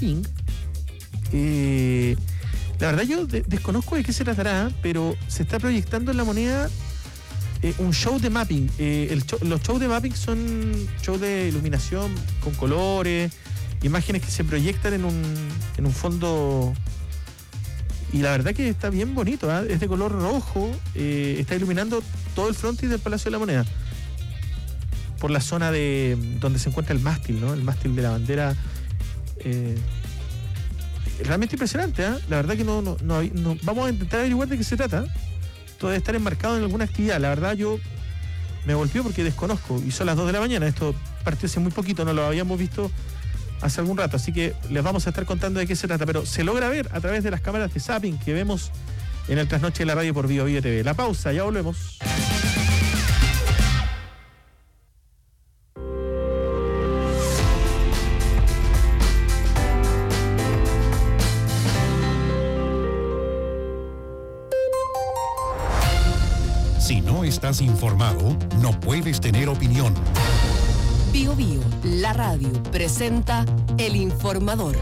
mapping. La verdad yo desconozco de qué se tratará, pero se está proyectando en La Moneda un show de mapping. Los shows de mapping son shows de iluminación con colores, imágenes que se proyectan en un fondo, y la verdad que está bien bonito, es de color rojo, está iluminando todo el frontis del Palacio de la Moneda, por la zona de donde se encuentra el mástil, ¿no? El mástil de la bandera. Realmente impresionante, La verdad que no vamos a intentar averiguar de qué se trata. Todo debe estar enmarcado en alguna actividad. La verdad yo me golpeó porque desconozco, y son las 2 de la mañana. Esto partió hace muy poquito, no lo habíamos visto hace algún rato, así que les vamos a estar contando de qué se trata, pero se logra ver a través de las cámaras de zapping que vemos en el trasnoche de la radio por Bio TV. La pausa, ya volvemos. Si no estás informado, no puedes tener opinión. Bio Bio, la radio, presenta El Informador.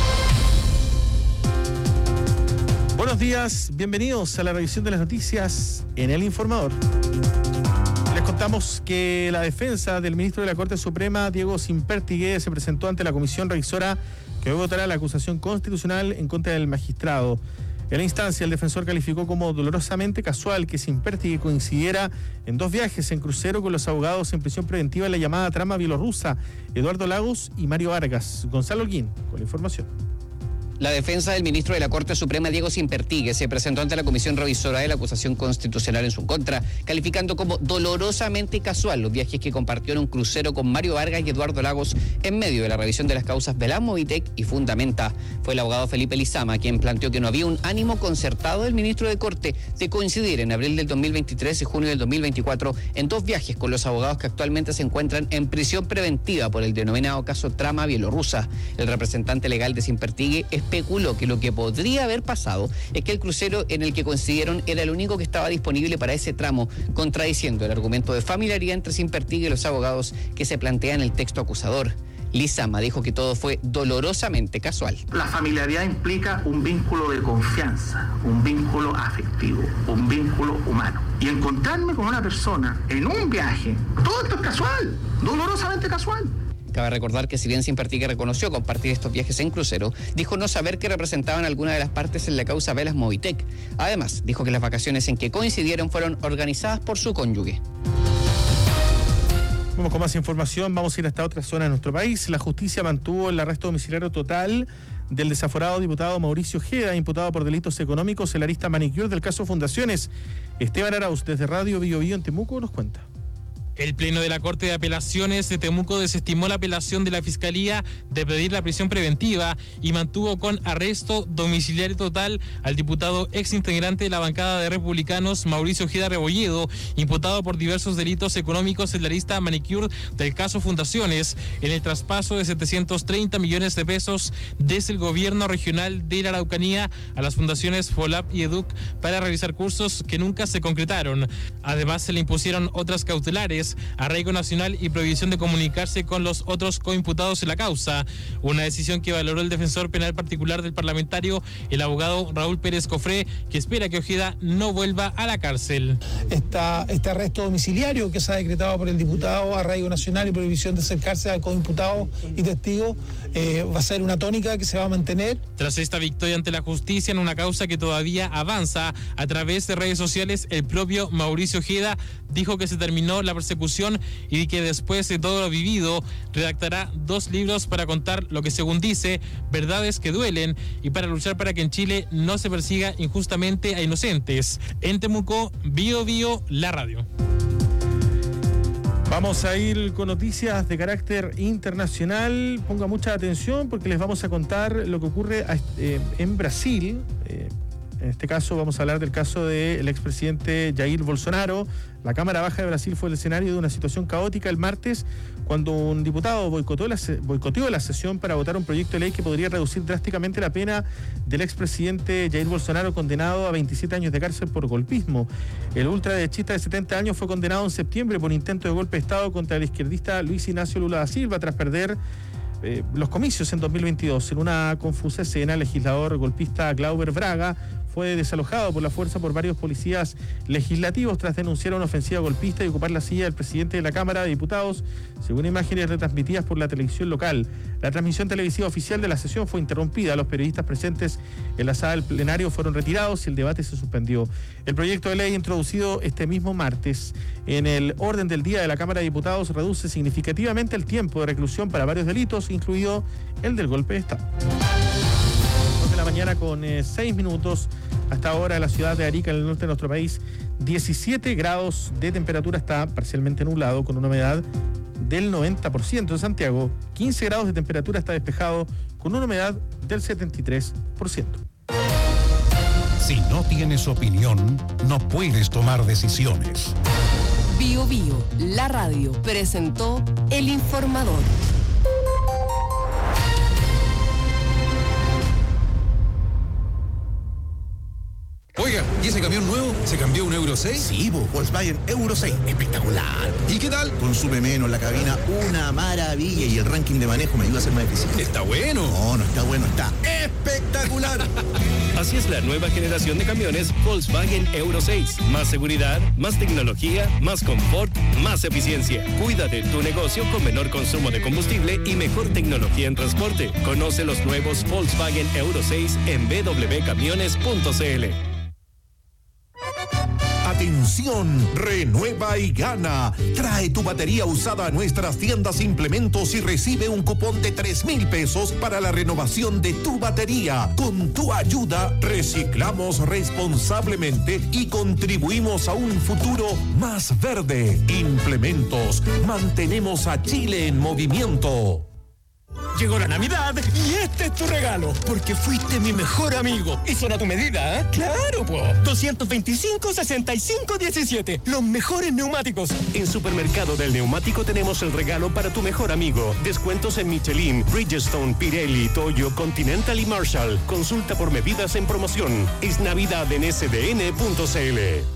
Buenos días, bienvenidos a la revisión de las noticias en El Informador. Les contamos que la defensa del ministro de la Corte Suprema, Diego Sínpertigue, se presentó ante la comisión revisora que hoy votará la acusación constitucional en contra del magistrado. En la instancia, el defensor calificó como dolorosamente casual que Sínpertigue coincidiera en 2 viajes en crucero con los abogados en prisión preventiva en la llamada trama bielorrusa, Eduardo Lagos y Mario Vargas. Gonzalo Holguín, con la información. La defensa del ministro de la Corte Suprema, Diego Sínpertigue, se presentó ante la comisión revisora de la acusación constitucional en su contra, calificando como dolorosamente casual los viajes que compartió en un crucero con Mario Vargas y Eduardo Lagos en medio de la revisión de las causas Velam, Movitec y Fundamenta. Fue el abogado Felipe Lizama quien planteó que no había un ánimo concertado del ministro de Corte de coincidir en abril del 2023 y junio del 2024 en 2 viajes con los abogados que actualmente se encuentran en prisión preventiva por el denominado caso trama bielorrusa. El representante legal de Sínpertigue especuló que lo que podría haber pasado es que el crucero en el que coincidieron era el único que estaba disponible para ese tramo, contradiciendo el argumento de familiaridad entre Sínpertigue y los abogados que se plantea en el texto acusador. Lizama dijo que todo fue dolorosamente casual. La familiaridad implica un vínculo de confianza, un vínculo afectivo, un vínculo humano. Y encontrarme con una persona en un viaje, todo esto es casual, dolorosamente casual. Cabe recordar que si bien Sínpertigue reconoció compartir estos viajes en crucero, dijo no saber que representaban alguna de las partes en la causa Velas Movitec. Además, dijo que las vacaciones en que coincidieron fueron organizadas por su cónyuge. Vamos con más información, vamos a ir hasta otra zona de nuestro país. La justicia mantuvo el arresto domiciliario total del desaforado diputado Mauricio Ojeda, imputado por delitos económicos en la arista manicure del caso Fundaciones. Esteban Arauz, desde Radio Bio Bio en Temuco, nos cuenta. El Pleno de la Corte de Apelaciones de Temuco desestimó la apelación de la Fiscalía de pedir la prisión preventiva y mantuvo con arresto domiciliario total al diputado exintegrante de la bancada de Republicanos, Mauricio Ojeda Rebolledo, imputado por diversos delitos económicos en la lista manicure del caso Fundaciones, en el traspaso de 730 millones de pesos desde el gobierno regional de la Araucanía a las fundaciones FOLAP y EDUC para realizar cursos que nunca se concretaron. Además, se le impusieron otras cautelares, arraigo nacional y prohibición de comunicarse con los otros coimputados en la causa, una decisión que valoró el defensor penal particular del parlamentario, el abogado Raúl Pérez Cofré, que espera que Ojeda no vuelva a la cárcel. Este arresto domiciliario que se ha decretado por el diputado, arraigo nacional y prohibición de acercarse a coimputados y testigos, va a ser una tónica que se va a mantener. Tras esta victoria ante la justicia en una causa que todavía avanza, a través de redes sociales, el propio Mauricio Ojeda dijo que se terminó la persecución y que después de todo lo vivido redactará 2 libros para contar lo que, según dice, verdades que duelen y para luchar para que en Chile no se persiga injustamente a inocentes. En Temuco, Bio Bio, la radio. Vamos a ir con noticias de carácter internacional. Ponga mucha atención porque les vamos a contar lo que ocurre en Brasil. En este caso vamos a hablar del caso del expresidente Jair Bolsonaro. La Cámara Baja de Brasil fue el escenario de una situación caótica el martes cuando un diputado boicoteó la sesión para votar un proyecto de ley que podría reducir drásticamente la pena del expresidente Jair Bolsonaro, condenado a 27 años de cárcel por golpismo. El ultraderechista de 70 años fue condenado en septiembre por intento de golpe de Estado contra el izquierdista Luis Inácio Lula da Silva tras perder los comicios en 2022. En una confusa escena, el legislador golpista Glauber Braga fue desalojado por la fuerza por varios policías legislativos tras denunciar una ofensiva golpista y ocupar la silla del presidente de la Cámara de Diputados, según imágenes retransmitidas por la televisión local. La transmisión televisiva oficial de la sesión fue interrumpida. Los periodistas presentes en la sala del plenario fueron retirados y el debate se suspendió. El proyecto de ley introducido este mismo martes en el orden del día de la Cámara de Diputados reduce significativamente el tiempo de reclusión para varios delitos, incluido el del golpe de Estado. De la mañana con 6 minutos. Hasta ahora en la ciudad de Arica, en el norte de nuestro país, 17 grados de temperatura, está parcialmente nublado con una humedad del 90%. En Santiago, 15 grados de temperatura, está despejado con una humedad del 73%. Si no tienes opinión, no puedes tomar decisiones. Bio Bio, la radio, presentó El Informador. Oiga, ¿y ese camión nuevo? ¿Se cambió a un Euro 6? Sí, Volkswagen Euro 6. Espectacular. ¿Y qué tal? Consume menos la cabina, una maravilla. Y el ranking de manejo me ayuda a ser más eficiente. Está bueno. No, no está bueno, está espectacular. Así es la nueva generación de camiones Volkswagen Euro 6. Más seguridad, más tecnología, más confort, más eficiencia. Cuida de tu negocio con menor consumo de combustible y mejor tecnología en transporte. Conoce los nuevos Volkswagen Euro 6 en www.camiones.cl. Atención, renueva y gana. Trae tu batería usada a nuestras tiendas Implementos y recibe un cupón de 3,000 pesos para la renovación de tu batería. Con tu ayuda, reciclamos responsablemente y contribuimos a un futuro más verde. Implementos, mantenemos a Chile en movimiento. Llegó la Navidad y este es tu regalo, porque fuiste mi mejor amigo. Y son a tu medida, ¿eh? ¡Claro, po! 225-65-17, los mejores neumáticos. En Supermercado del Neumático tenemos el regalo para tu mejor amigo. Descuentos en Michelin, Bridgestone, Pirelli, Toyo, Continental y Marshall. Consulta por medidas en promoción. Es Navidad en sdn.cl.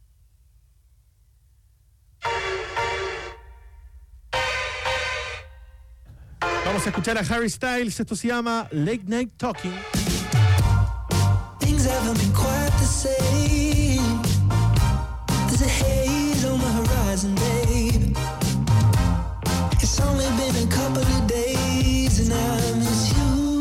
Vamos a escuchar a Harry Styles. Esto se llama Late Night Talking. Things haven't been quite the same. There's a haze on the horizon, babe. It's only been a couple of days and I miss you.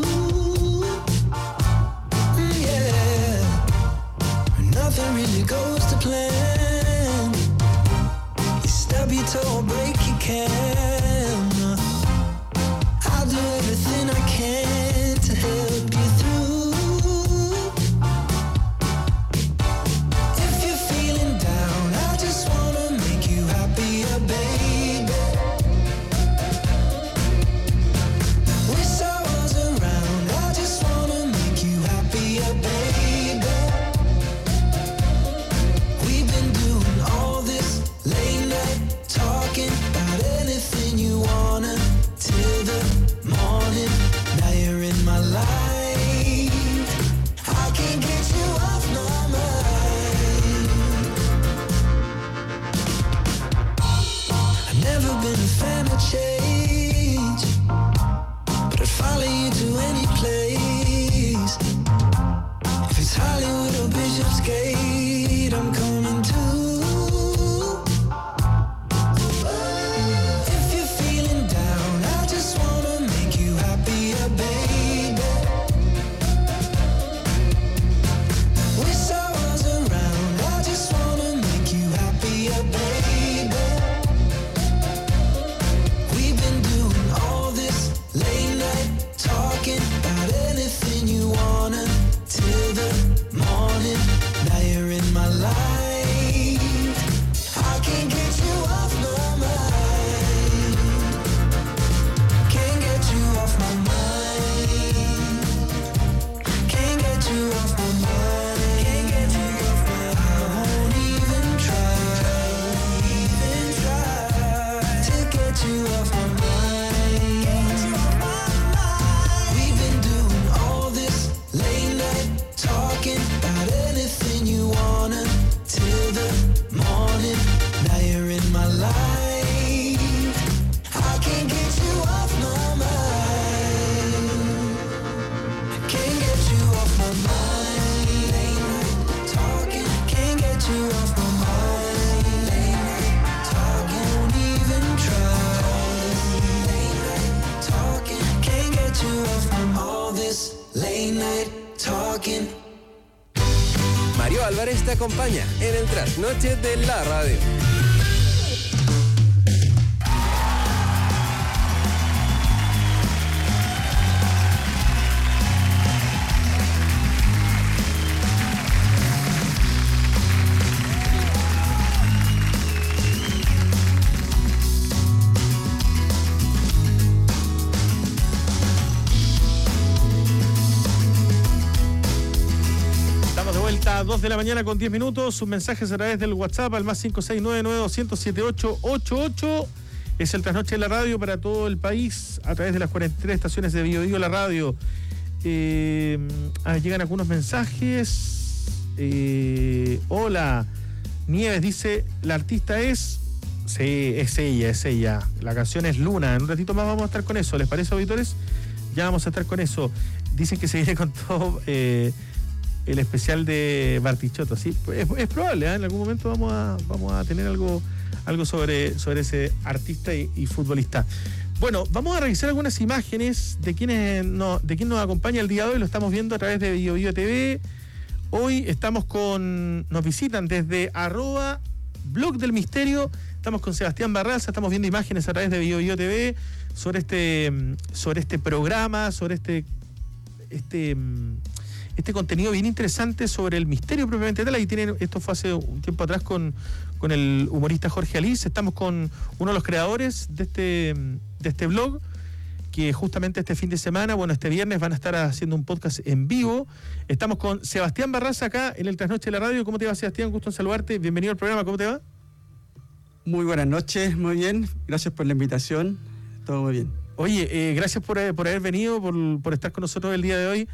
Yeah. Nothing really goes to plan. You stub your toe or break your can. I'll do everything I can to help you through. If you're feeling down, I just wanna make you happier, baby. Wish I was around, I just wanna make you happier, baby. We've been doing all this late night talking about anything you wanna till the morning. Now you're in my life. I can't get you off my mind. I've never been a fan of change, but I'd follow you to any place. If it's Hollywood or Bishopsgate, I'm coming too. If you're feeling down, I just wanna make you happier, baby. off my mind. Late night talking, can't get you off my mind. Late night talking, won't even try. Late night talking, can't get you off my mind. All this late night talking. Mario Álvarez te acompaña en el trasnoche de la radio. A 2 de la mañana con 10 minutos, sus mensajes a través del WhatsApp al más 569-9200-7888. Es el trasnoche de la radio para todo el país a través de las 43 estaciones de Bio Bio la radio. Llegan algunos mensajes. Hola, Nieves dice, la artista es... Sí, es ella. La canción es Luna. En un ratito más vamos a estar con eso. ¿Les parece, auditores? Ya vamos a estar con eso. Dicen que se viene con todo... el especial de Bartichotto, sí, es probable, en algún momento vamos a tener algo sobre ese artista y futbolista. Bueno, vamos a revisar algunas imágenes de quién nos acompaña el día de hoy. Lo estamos viendo a través de Bio Bio TV. Hoy nos visitan desde @Blog del Misterio. Estamos con Sebastián Barraza, estamos viendo imágenes a través de Bio Bio TV sobre este programa, sobre este contenido bien interesante sobre el misterio propiamente tal. Ahí tienen, esto fue hace un tiempo atrás con el humorista Jorge Alís. Estamos con uno de los creadores de este blog, que justamente este fin de semana, este viernes van a estar haciendo un podcast en vivo. Estamos con Sebastián Barraza acá en el Trasnoche de la Radio. ¿Cómo te va, Sebastián? Gusto en saludarte. Bienvenido al programa. ¿Cómo te va? Muy buenas noches, muy bien. Gracias por la invitación. Todo muy bien. Oye, gracias por haber venido, por estar con nosotros el día de hoy.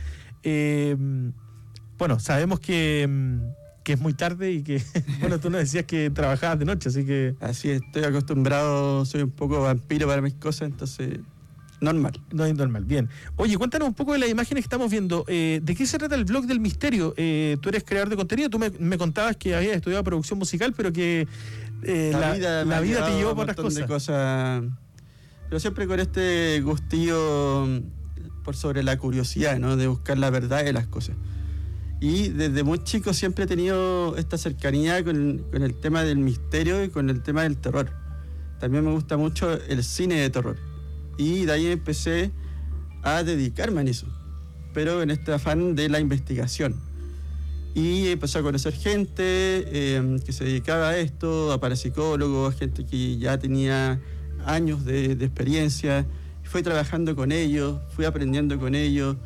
Sabemos que es muy tarde y que, tú nos decías que trabajabas de noche, así que... Así es, estoy acostumbrado, soy un poco vampiro para mis cosas, entonces, normal. No es normal, bien. Oye, cuéntanos un poco de las imágenes que estamos viendo. ¿De qué se trata el blog del misterio? Tú eres creador de contenido, tú me contabas que habías estudiado producción musical, pero que la vida te llevó por otras cosas. Pero siempre con este gustillo... por sobre la curiosidad, ¿no? De buscar la verdad de las cosas. Y desde muy chico siempre he tenido esta cercanía con el tema del misterio y con el tema del terror. También me gusta mucho el cine de terror. Y de ahí empecé a dedicarme a eso, pero en este afán de la investigación. Y empecé a conocer gente que se dedicaba a esto, a parapsicólogos, gente que ya tenía años de experiencia. Fui trabajando con ellos, fui aprendiendo con ellos.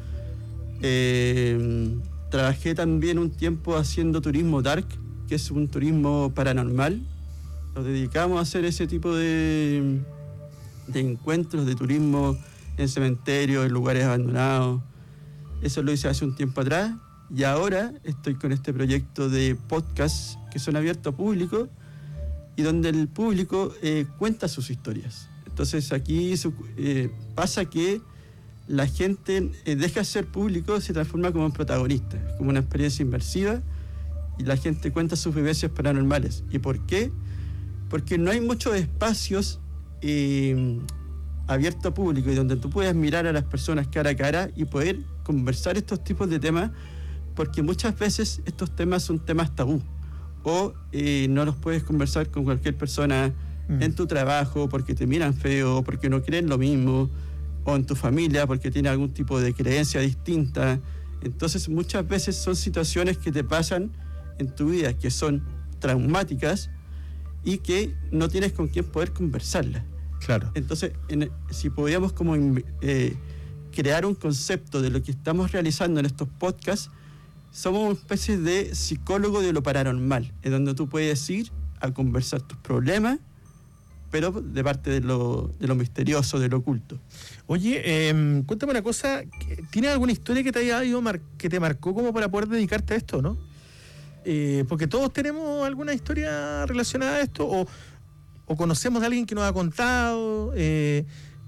Trabajé también un tiempo haciendo turismo dark, que es un turismo paranormal. Nos dedicamos a hacer ese tipo de encuentros de turismo en cementerios, en lugares abandonados. Eso lo hice hace un tiempo atrás. Y ahora estoy con este proyecto de podcast que son abiertos a público y donde el público cuenta sus historias. Entonces aquí pasa que la gente deja de ser público, se transforma como un protagonista, como una experiencia inmersiva, y la gente cuenta sus vivencias paranormales. ¿Y por qué? Porque no hay muchos espacios abiertos a público y donde tú puedas mirar a las personas cara a cara y poder conversar estos tipos de temas, porque muchas veces estos temas son temas tabú o no los puedes conversar con cualquier persona en tu trabajo porque te miran feo, porque no creen lo mismo, o en tu familia porque tiene algún tipo de creencia distinta. Entonces muchas veces son situaciones que te pasan en tu vida que son traumáticas y que no tienes con quién poder conversarlas. Claro. Entonces, si podíamos como crear un concepto de lo que estamos realizando en estos podcasts, somos una especie de psicólogo de lo paranormal, en donde tú puedes ir a conversar tus problemas, pero de parte de lo misterioso, de lo oculto. Oye, cuéntame una cosa, ¿tienes alguna historia que te haya ido que te marcó como para poder dedicarte a esto, no? Porque todos tenemos alguna historia relacionada a esto, o conocemos a alguien que nos ha contado,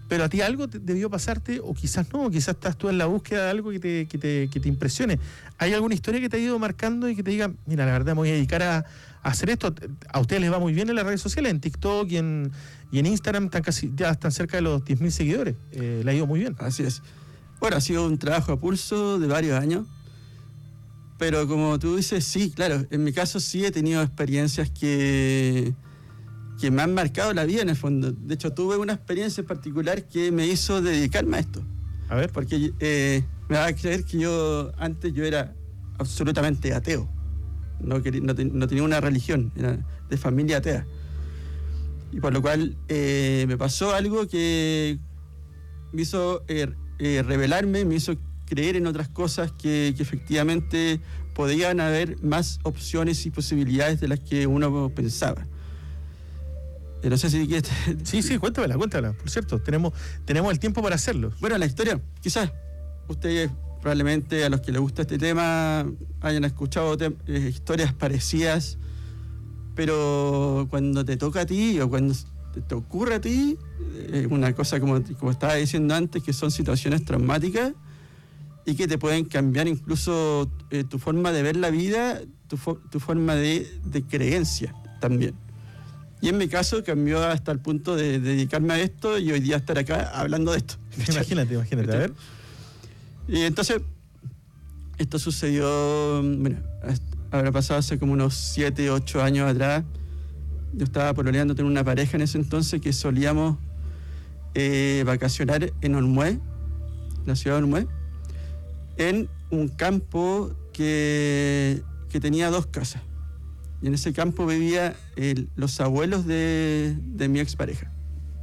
pero a ti algo debió pasarte, o quizás no, quizás estás tú en la búsqueda de algo que te impresione. ¿Hay alguna historia que te ha ido marcando y que te diga, mira, la verdad me voy a dedicar a hacer esto? A ustedes les va muy bien en las redes sociales, en TikTok y en Instagram ya están cerca de los 10.000 seguidores. Le ha ido muy bien. Así es. Bueno, ha sido un trabajo a pulso de varios años, pero como tú dices, sí, claro, en mi caso sí he tenido experiencias que me han marcado la vida en el fondo. De hecho, tuve una experiencia en particular que me hizo dedicarme a esto. A ver. Porque me va a creer que antes yo era absolutamente ateo. No tenía una religión, era de familia atea. Y por lo cual me pasó algo que me hizo revelarme, me hizo creer en otras cosas que efectivamente podían haber más opciones y posibilidades de las que uno pensaba. No sé si quieres... Sí, cuéntamela. Por cierto, tenemos el tiempo para hacerlo. Bueno, la historia, quizás ustedes probablemente a los que les gusta este tema hayan escuchado historias parecidas, pero cuando te toca a ti o cuando te ocurre a ti, una cosa como estaba diciendo antes, que son situaciones traumáticas y que te pueden cambiar incluso tu forma de ver la vida, tu forma de creencia también. Y en mi caso cambió hasta el punto de dedicarme a esto y hoy día estar acá hablando de esto. Imagínate, a ver. Y entonces, esto sucedió, bueno, habrá pasado hace como unos 7, 8 años atrás. Yo estaba pololeando, tenía una pareja en ese entonces que solíamos vacacionar en Olmué, la ciudad de Olmué, en un campo que tenía 2 casas. Y en ese campo vivían los abuelos de mi expareja.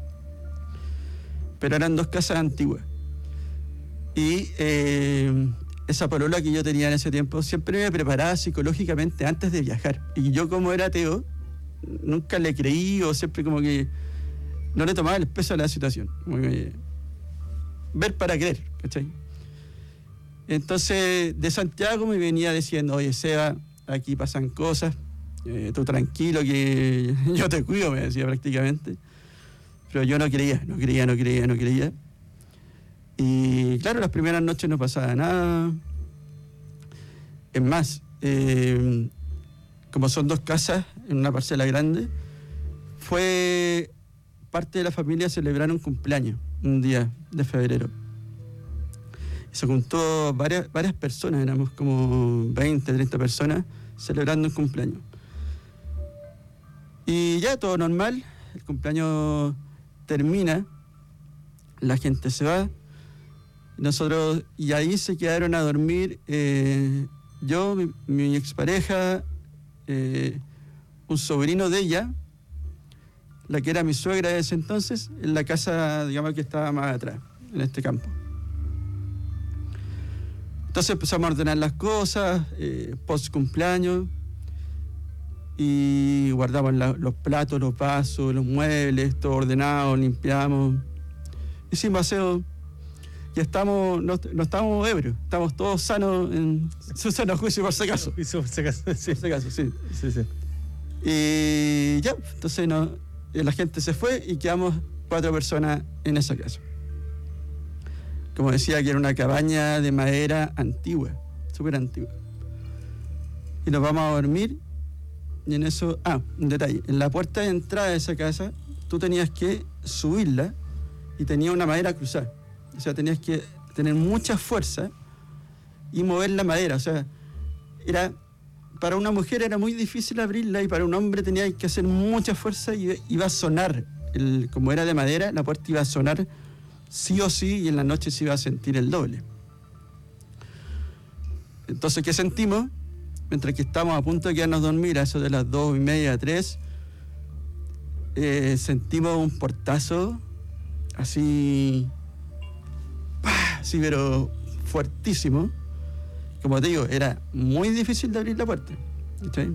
Pero eran 2 casas antiguas. Y esa polola que yo tenía en ese tiempo siempre me preparaba psicológicamente antes de viajar. Y yo, como era ateo, nunca le creí, o siempre como que no le tomaba el peso a la situación. Como que ver para creer, ¿cachai? Entonces, de Santiago me venía diciendo, oye, Seba, aquí pasan cosas, tú tranquilo que yo te cuido, me decía prácticamente. Pero yo no creía. Y claro, las primeras noches no pasaba nada. Es más, como son 2 casas en una parcela grande, fue parte de la familia celebrar un cumpleaños un día de febrero. Se juntó varias personas, éramos como 20, 30 personas celebrando un cumpleaños. Y ya todo normal, el cumpleaños termina, la gente se va, nosotros, y ahí se quedaron a dormir yo, mi expareja, un sobrino de ella, la que era mi suegra de ese entonces, en la casa, digamos, que estaba más atrás, en este campo. Entonces empezamos a ordenar las cosas, post cumpleaños, y guardamos los platos, los vasos, los muebles, todo ordenado, limpiamos. Hicimos aseo. Y no estamos ebrios, estamos todos sanos en su sano juicio, por si acaso. Sí. Y ya, entonces la gente se fue y quedamos 4 personas en esa casa. Como decía, que era una cabaña de madera antigua, súper antigua. Y nos vamos a dormir, y en eso, un detalle, en la puerta de entrada de esa casa, tú tenías que subirla y tenía una madera cruzada. O sea, tenías que tener mucha fuerza y mover la madera. O sea, para una mujer era muy difícil abrirla, y para un hombre tenía que hacer mucha fuerza y iba a sonar. Como era de madera, la puerta iba a sonar sí o sí, y en la noche se iba a sentir el doble. Entonces, ¿qué sentimos? Mientras que estábamos a punto de quedarnos a dormir, a eso de las 2:30, 3, sentimos un portazo así, pero fuertísimo. Como te digo, era muy difícil de abrir la puerta. ¿Sí?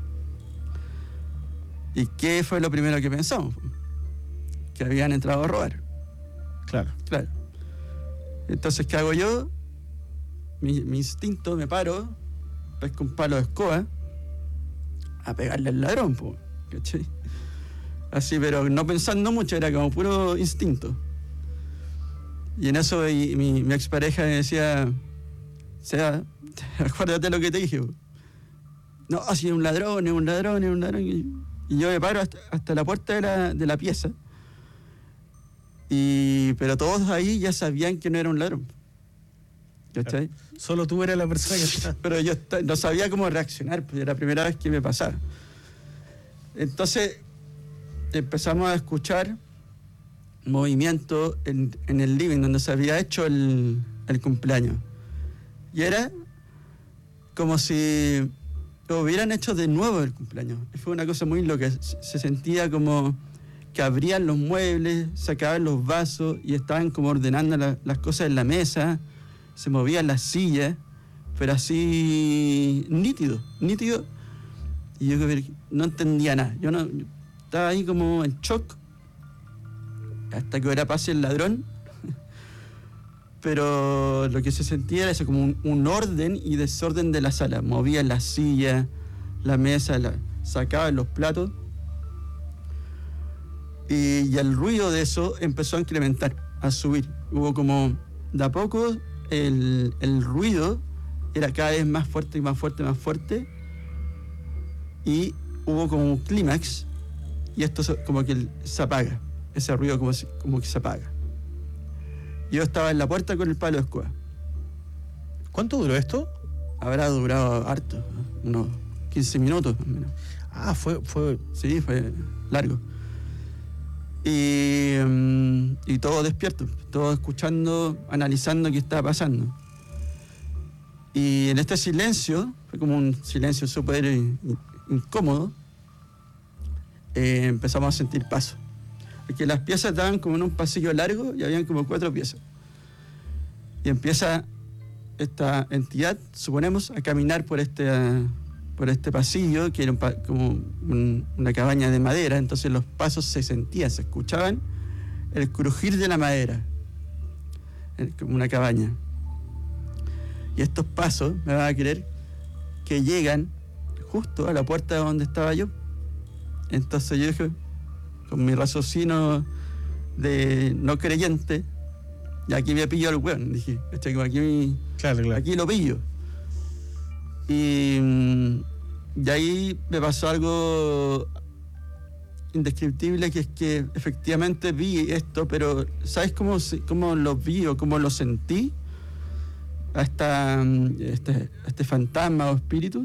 ¿Y qué fue lo primero que pensamos? Que habían entrado a robar. Claro. Entonces, ¿qué hago yo? Mi instinto, me paro, pesco un palo de escoba a pegarle al ladrón, ¿cachai? Así, pero no pensando mucho, era como puro instinto. Y en eso mi expareja me decía, Seba, acuérdate lo que te dije. No, si es un ladrón, es un ladrón, es un ladrón. Y yo me paro hasta la puerta de la pieza. Pero todos ahí ya sabían que no era un ladrón. ¿Cachai? Solo tú eras la persona que estaba. Pero yo no sabía cómo reaccionar, pues era la primera vez que me pasaba. Entonces empezamos a escuchar movimiento en el living donde se había hecho el cumpleaños. Y era como si lo hubieran hecho de nuevo el cumpleaños. Y fue una cosa muy loca. Se sentía como que abrían los muebles, sacaban los vasos y estaban como ordenando las cosas en la mesa. Se movían las sillas, pero así nítido. Y yo no entendía nada. Yo estaba ahí como en shock hasta que ahora pase el ladrón. Pero lo que se sentía era eso, como un orden y desorden de la sala. Movían las sillas, la mesa, sacaban los platos. Y el ruido de eso empezó a incrementar, a subir. Hubo como, de a poco, el ruido era cada vez más fuerte y más fuerte y más fuerte. Y hubo como un clímax. Y esto como que se apaga. Ese ruido como que se apaga. Yo estaba en la puerta con el palo de escoba. ¿Cuánto duró esto? Habrá durado harto, unos 15 minutos más o menos. Ah, fue... Sí, fue largo. Y todos despiertos, todos escuchando, analizando qué estaba pasando. Y en este silencio, fue como un silencio súper incómodo, empezamos a sentir pasos. Porque las piezas estaban como en un pasillo largo y habían como 4 piezas. Y empieza esta entidad, suponemos, a caminar por este pasillo, que era como una cabaña de madera. Entonces los pasos se sentían, se escuchaban el crujir de la madera, como una cabaña. Y estos pasos, me van a creer, que llegan justo a la puerta de donde estaba yo. Entonces yo dije, con mi raciocinio de no creyente, y aquí me pillo al weón, dije, claro. Aquí lo pillo. Y ahí me pasó algo indescriptible, que es que efectivamente vi esto, pero ¿sabes cómo lo vi o cómo lo sentí? A este fantasma o espíritu.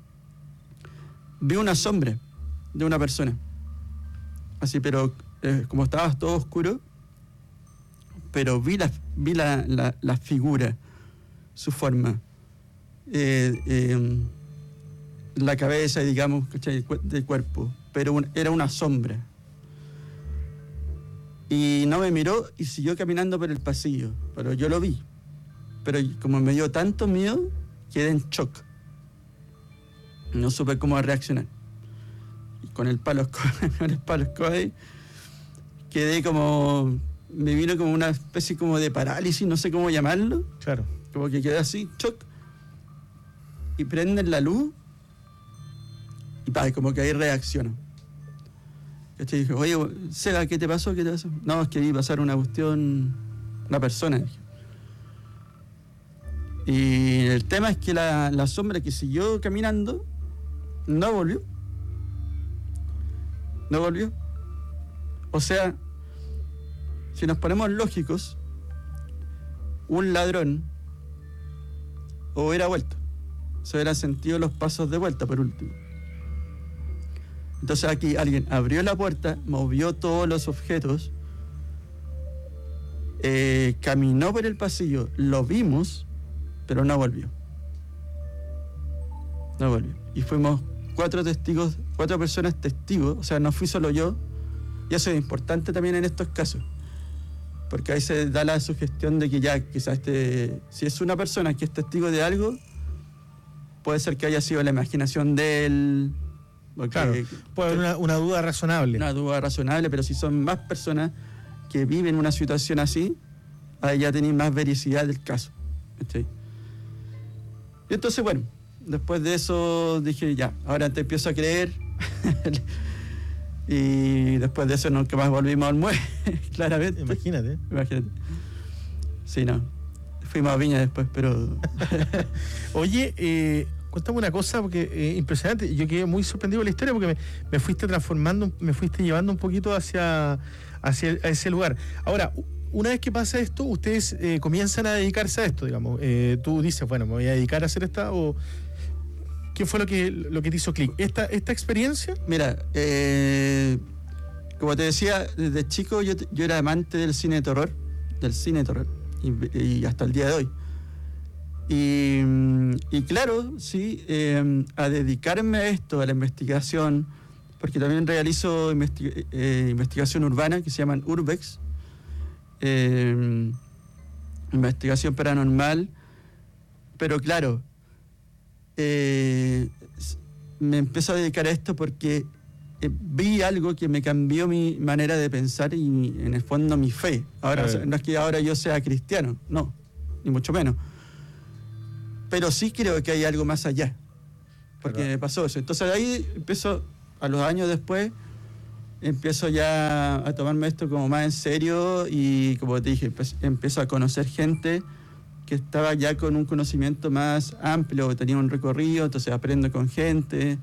Vi una sombra de una persona. Así, pero como estaba todo oscuro, pero vi la figura, su forma, la cabeza, digamos, ¿cachai? Del cuerpo, pero era una sombra. Y no me miró y siguió caminando por el pasillo, pero yo lo vi. Pero como me dio tanto miedo, quedé en shock. No supe cómo reaccionar. Y con el palo escoba ahí, quedé como... Me vino como una especie como de parálisis, no sé cómo llamarlo. Claro. Como que quedé así, shock. Y prenden la luz y como que ahí reacciono. Y dije, oye, Seba, ¿qué te pasó? No, es que vi pasar una cuestión, una persona. Dije. Y el tema es que la sombra que siguió caminando no volvió. O sea, si nos ponemos lógicos, un ladrón hubiera vuelto. Se hubieran sentido los pasos de vuelta, por último. Entonces aquí alguien abrió la puerta, movió todos los objetos, caminó por el pasillo, lo vimos, pero no volvió. Y fuimos 4 personas testigos, o sea, no fui solo yo. Y eso es importante también en estos casos, porque ahí se da la sugestión de que ya quizás si es una persona que es testigo de algo, puede ser que haya sido la imaginación de él. Claro, puede haber una duda razonable. Una duda razonable, pero si son más personas que viven una situación así, ahí ya tenéis más vericidad del caso. ¿Sí? Y entonces, bueno, después de eso dije, ya, ahora te empiezo a creer. Y después de eso nunca más volvimos al muelle, claramente. Imagínate. Sí, no. Fuimos a Viña después, pero... Oye, cuéntame una cosa, porque impresionante. Yo quedé muy sorprendido con la historia porque me fuiste transformando, me fuiste llevando un poquito hacia ese lugar. Ahora, una vez que pasa esto, ustedes comienzan a dedicarse a esto, digamos. Tú dices, bueno, me voy a dedicar a hacer esta, o... ¿Qué fue lo que te hizo clic? ¿Esta experiencia? Mira, como te decía, desde chico yo era amante del cine de terror, y hasta el día de hoy. Y claro, sí, a dedicarme a esto, a la investigación, porque también realizo investigación urbana, que se llaman Urbex, investigación paranormal, pero claro, me empiezo a dedicar a esto porque vi algo que me cambió mi manera de pensar y en el fondo mi fe. Ahora, no es que ahora yo sea cristiano, no, ni mucho menos. Pero sí creo que hay algo más allá, porque me pasó eso. Entonces de ahí empiezo, a los años después, empiezo ya a tomarme esto como más en serio y, como te dije, empiezo a conocer gente que estaba ya con un conocimiento más amplio, tenía un recorrido, entonces aprendo con gente,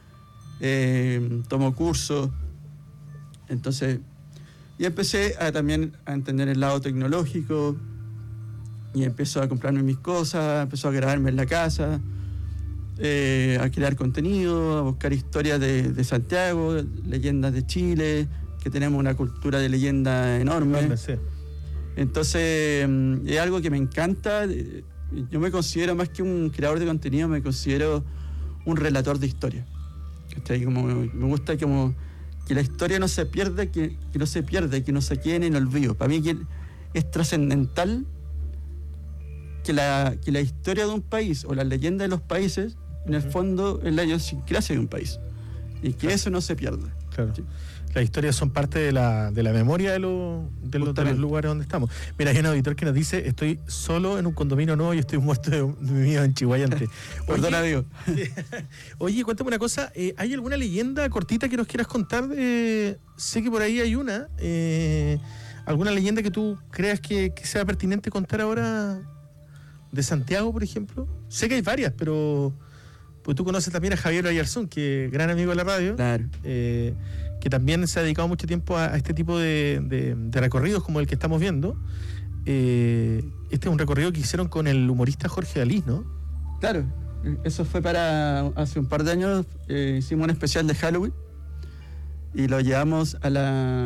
tomo cursos, entonces, y empecé también a entender el lado tecnológico, y empiezo a comprarme mis cosas, empiezo a grabarme en la casa, a crear contenido, a buscar historias de Santiago, leyendas de Chile, que tenemos una cultura de leyenda enorme. Sí. Entonces, es algo que me encanta. Yo me considero, más que un creador de contenido, me considero un relator de historia. Me gusta como que la historia no se pierda, que no se pierda, que no se quede en el olvido. Para mí es trascendental que la historia de un país o la leyenda de los países, en el fondo, es la idiosincrasia de un país. Y que eso no se pierda. Claro. ¿Sí? Las historias son parte de la memoria de los lugares donde estamos. Mira, hay un auditor que nos dice: estoy solo en un condominio nuevo y estoy muerto de miedo en Chihuayante. Perdona, Dios. Oye, cuéntame una cosa. ¿Hay alguna leyenda cortita que nos quieras contar? Sé que por ahí hay una. ¿Alguna leyenda que tú creas que sea pertinente contar ahora de Santiago, por ejemplo? Sé que hay varias, pero pues tú conoces también a Javier Oyarzún, que es gran amigo de la radio. Claro. Que también se ha dedicado mucho tiempo a este tipo de recorridos como el que estamos viendo. Este es un recorrido que hicieron con el humorista Jorge Dalí, ¿no? Claro, eso fue hace un par de años, hicimos un especial de Halloween y lo llevamos al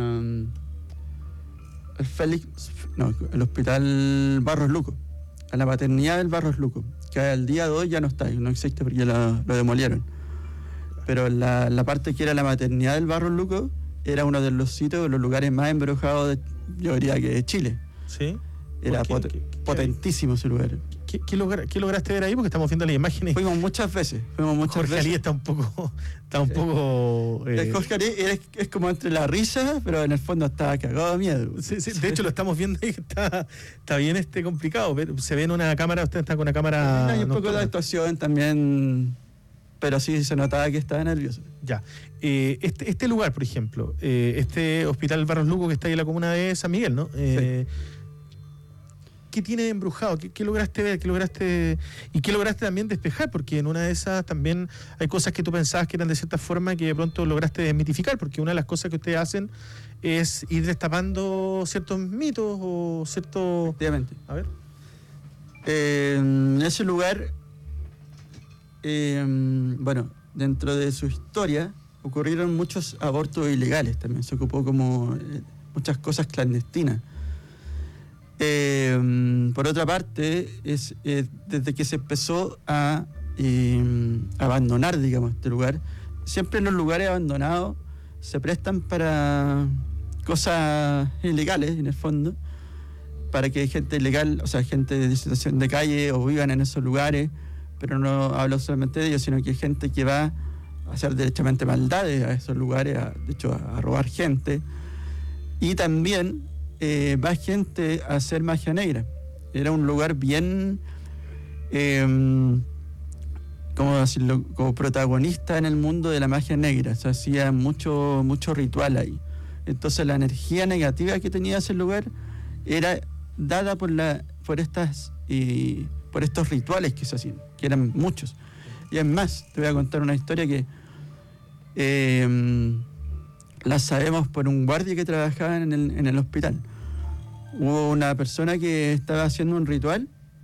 hospital Barros Luco, a la maternidad del Barros Luco, que al día de hoy ya no está, no existe porque ya lo demolieron. Pero la parte que era la maternidad del Barros Luco era uno de los sitios, de los lugares más embrujados, yo diría que de Chile. ¿Sí? Era potentísimo ese lugar. ¿Qué lograste ver ahí? Porque estamos viendo las imágenes. Fuimos muchas veces. Jorge Dalí está un poco... Jorge Dalí es como entre la risa, pero en el fondo está cagado de miedo. Sí, de hecho lo estamos viendo ahí, está bien complicado. Se ve en una cámara, usted está con una cámara... Hay un poco de actuación también, pero sí se notaba que estaba nervioso. Ya. Este lugar, por ejemplo, este hospital Barros Luco que está ahí en la comuna de San Miguel, ¿no? Sí. ¿Qué tiene embrujado? ¿Qué lograste ver? ¿Qué lograste también despejar? Porque en una de esas también hay cosas que tú pensabas que eran de cierta forma que de pronto lograste desmitificar, porque una de las cosas que ustedes hacen es ir destapando ciertos mitos o ciertos... Efectivamente. A ver. En ese lugar, bueno, dentro de su historia ocurrieron muchos abortos ilegales también. Se ocupó como muchas cosas clandestinas. Por otra parte, desde que se empezó a abandonar, digamos, este lugar, siempre los lugares abandonados se prestan para cosas ilegales, en el fondo, para que gente ilegal, o sea, gente de situación de calle o vivan en esos lugares, pero no hablo solamente de ellos, sino que hay gente que va a hacer derechamente maldades a esos lugares, de hecho, a robar gente, y también va gente a hacer magia negra. Era un lugar bien, ¿cómo decirlo?, como protagonista en el mundo de la magia negra. Se hacía mucho ritual ahí. Entonces la energía negativa que tenía ese lugar era dada por estos rituales que se hacían, que eran muchos. Y es más, te voy a contar una historia que la sabemos por un guardia que trabajaba en el hospital. Hubo una persona que estaba haciendo un ritual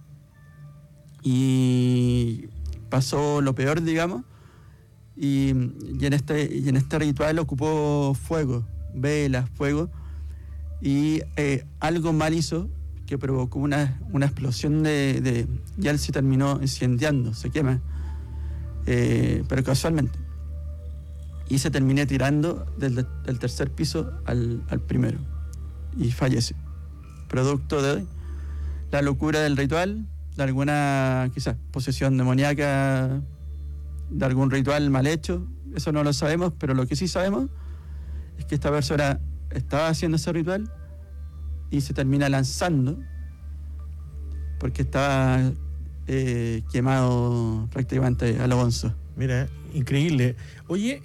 y pasó lo peor, digamos, y en este ritual ocupó fuego, velas, fuego, y algo mal hizo que provocó una explosión y él se terminó incendiando, se quema, pero casualmente. Y se terminó tirando del tercer piso al primero y fallece, producto de la locura del ritual, de alguna quizás posesión demoníaca, de algún ritual mal hecho. Eso no lo sabemos, pero lo que sí sabemos es que esta persona estaba haciendo ese ritual y se termina lanzando porque estaba quemado prácticamente a lo bonzo. Mira, increíble. Oye,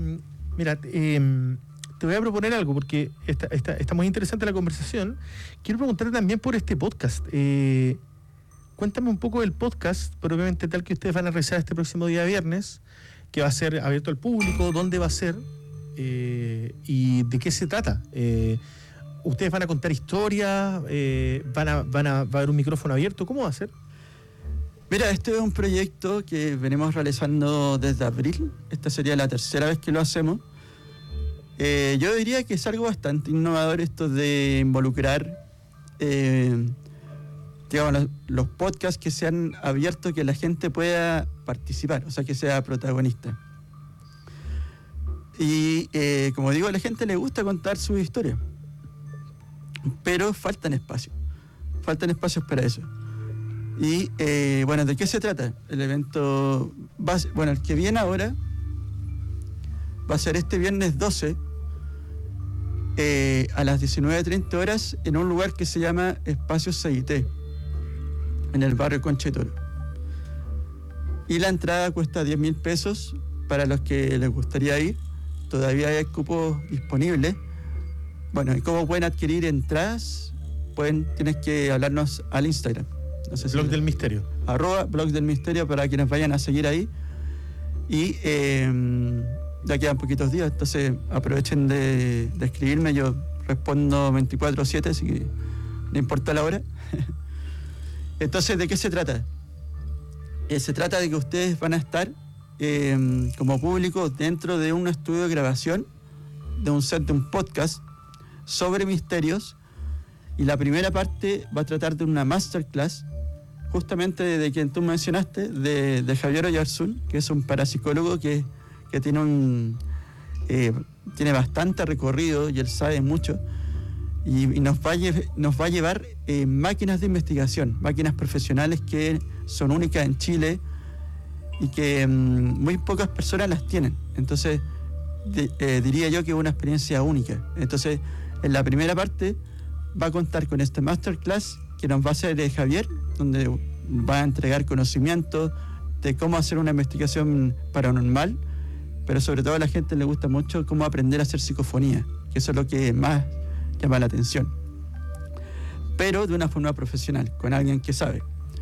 te voy a proponer algo porque está muy interesante la conversación. Quiero preguntarte también por este podcast. Cuéntame un poco del podcast, probablemente tal que ustedes van a realizar este próximo día viernes, que va a ser abierto al público, dónde va a ser y de qué se trata. ¿Ustedes van a contar historias? ¿Va a haber un micrófono abierto? ¿Cómo va a ser? Mira, este es un proyecto que venimos realizando desde abril. Esta sería la tercera vez que lo hacemos. Yo diría que es algo bastante innovador esto de involucrar digamos, los podcasts que sean abiertos, que la gente pueda participar, o sea, que sea protagonista. Y como digo, a la gente le gusta contar su historia, pero faltan espacios para eso. Y bueno, ¿de qué se trata? El evento, el que viene ahora va a ser este viernes 12 a las 19:30 horas en un lugar que se llama Espacio CIT, en el barrio Concha y Toro. Y la entrada cuesta 10.000 pesos para los que les gustaría ir. Todavía hay cupos disponibles. Bueno, ¿y cómo pueden adquirir entradas? Tienes que hablarnos al Instagram. No sé Blog del Misterio. @Blog del Misterio para quienes vayan a seguir ahí. Y ya quedan poquitos días, entonces aprovechen de escribirme. Yo respondo 24/7, así que no importa la hora. Entonces, ¿de qué se trata? Se trata de que ustedes van a estar como público dentro de un estudio de grabación, de un set de un podcast sobre misterios, y la primera parte va a tratar de una masterclass justamente de quien tú mencionaste, de Javier Oyarzún, que es un parapsicólogo que tiene tiene bastante recorrido y él sabe mucho, y nos va a llevar máquinas de investigación, máquinas profesionales que son únicas en Chile y que muy pocas personas las tienen. Entonces diría yo que es una experiencia única. Entonces en la primera parte va a contar con este masterclass que nos va a hacer Javier, donde va a entregar conocimiento de cómo hacer una investigación paranormal, pero sobre todo a la gente le gusta mucho cómo aprender a hacer psicofonía, que eso es lo que más llama la atención, pero de una forma profesional, con alguien que sabe.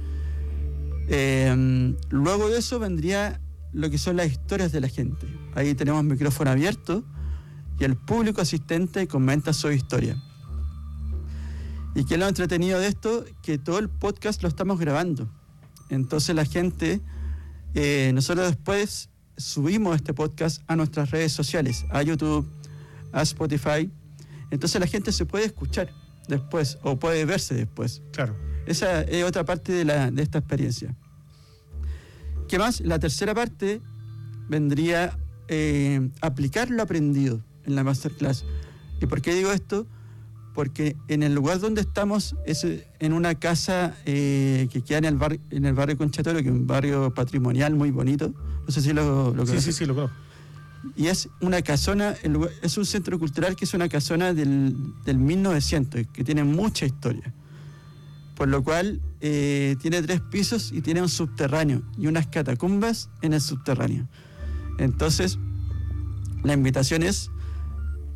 Luego de eso vendría lo que son las historias de la gente. Ahí tenemos micrófono abierto y el público asistente comenta su historia. Y que lo entretenido de esto, que todo el podcast lo estamos grabando. Entonces la gente, nosotros después subimos este podcast a nuestras redes sociales, a YouTube, a Spotify. Entonces la gente se puede escuchar después o puede verse después. Claro. Esa es otra parte de esta experiencia. ¿Qué más? La tercera parte vendría aplicar lo aprendido en la masterclass. ¿Y por qué digo esto? Porque en el lugar donde estamos es en una casa que queda en el barrio Concha y Toro, que es un barrio patrimonial muy bonito. No sé si lo conoces. Sí, lo conozco. Y es una casona, es un centro cultural que es una casona del 1900, que tiene mucha historia. Por lo cual tiene 3 pisos y tiene un subterráneo y unas catacumbas en el subterráneo. Entonces, la invitación es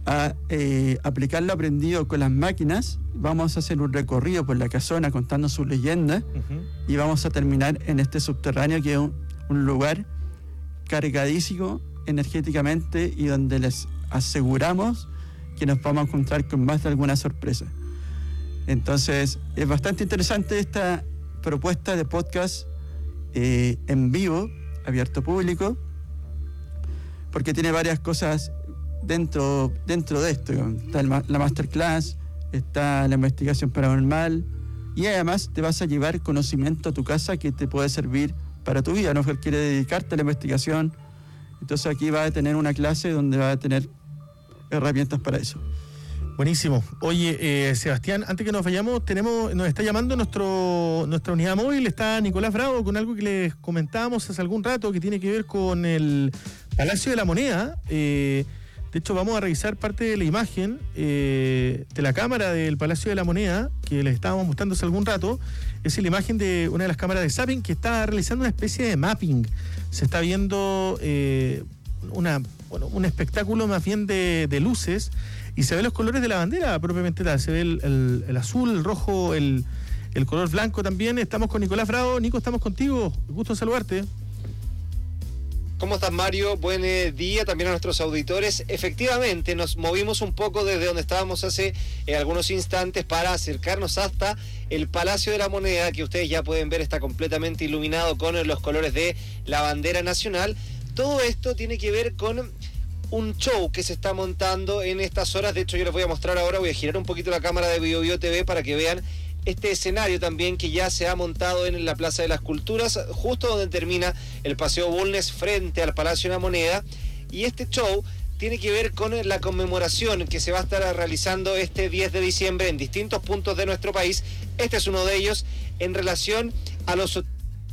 a aplicar lo aprendido con las máquinas. Vamos a hacer un recorrido por la casona contando sus leyendas y vamos a terminar en este subterráneo, que es un lugar cargadísimo energéticamente y donde les aseguramos que nos vamos a encontrar con más de alguna sorpresa. Entonces es bastante interesante esta propuesta de podcast en vivo, abierto público, porque tiene varias cosas dentro de esto. Está la masterclass, está la investigación paranormal, y además te vas a llevar conocimiento a tu casa que te puede servir para tu vida. No quiere dedicarte a la investigación, entonces aquí vas a tener una clase donde vas a tener herramientas para eso. Buenísimo. Oye, Sebastián, antes que nos vayamos, nos está llamando nuestra unidad móvil, está Nicolás Bravo con algo que les comentábamos hace algún rato que tiene que ver con el Palacio de la Moneda. De hecho, vamos a revisar parte de la imagen de la cámara del Palacio de la Moneda que les estábamos mostrando hace algún rato. Es la imagen de una de las cámaras de zapping que está realizando una especie de mapping. Se está viendo un espectáculo más bien de luces, y se ven los colores de la bandera propiamente tal. Se ve el azul, el rojo, el color blanco también. Estamos con Nicolás Bravo. Nico, estamos contigo. Gusto en saludarte. ¿Cómo estás, Mario? Buen día también a nuestros auditores. Efectivamente, nos movimos un poco desde donde estábamos hace algunos instantes para acercarnos hasta el Palacio de la Moneda, que ustedes ya pueden ver está completamente iluminado con los colores de la bandera nacional. Todo esto tiene que ver con un show que se está montando en estas horas. De hecho, yo les voy a mostrar ahora, voy a girar un poquito la cámara de BioBio TV para que vean este escenario también que ya se ha montado en la Plaza de las Culturas, justo donde termina el Paseo Bulnes frente al Palacio de la Moneda. Y este show tiene que ver con la conmemoración que se va a estar realizando este 10 de diciembre en distintos puntos de nuestro país. Este es uno de ellos en relación a los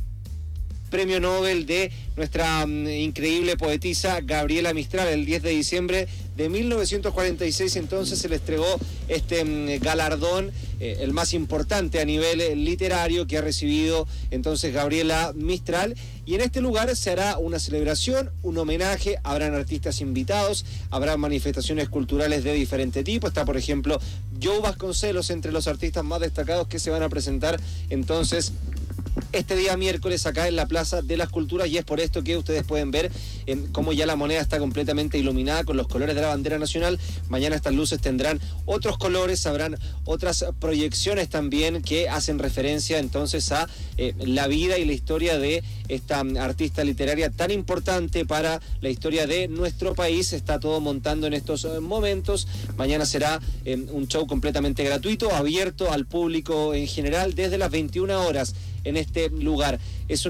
Premio Nobel de nuestra increíble poetisa Gabriela Mistral. El 10 de diciembre de 1946 entonces se le entregó este galardón, el más importante a nivel literario que ha recibido entonces Gabriela Mistral, y en este lugar se hará una celebración, un homenaje, habrán artistas invitados, habrá manifestaciones culturales de diferente tipo. Está, por ejemplo, Joe Vasconcelos entre los artistas más destacados que se van a presentar entonces este día miércoles acá en la Plaza de las Culturas, y es por esto que ustedes pueden ver cómo ya la moneda está completamente iluminada con los colores de la bandera nacional. Mañana estas luces tendrán otros colores, habrán otras proyecciones también que hacen referencia entonces a la vida y la historia de esta artista literaria tan importante para la historia de nuestro país. Está todo montando en estos momentos. Mañana será un show completamente gratuito, abierto al público en general desde las 21 horas. En este lugar.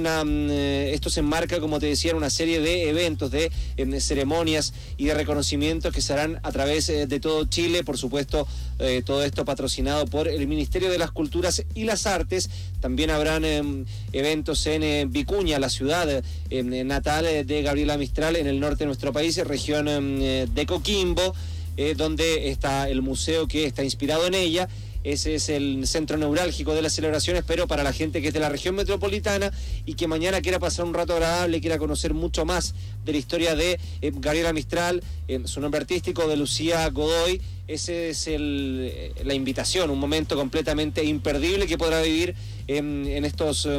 Esto se enmarca, como te decía, en una serie de eventos, de ceremonias y de reconocimientos que se harán a través de todo Chile. Por supuesto, todo esto patrocinado por el Ministerio de las Culturas y las Artes. También habrán eventos en Vicuña, la ciudad natal de Gabriela Mistral, en el norte de nuestro país, región de Coquimbo, donde está el museo que está inspirado en ella. Ese es el centro neurálgico de las celebraciones, pero para la gente que es de la región metropolitana y que mañana quiera pasar un rato agradable, quiera conocer mucho más de la historia de Gabriela Mistral, su nombre artístico de Lucía Godoy, ese es la invitación, un momento completamente imperdible que podrá vivir en estos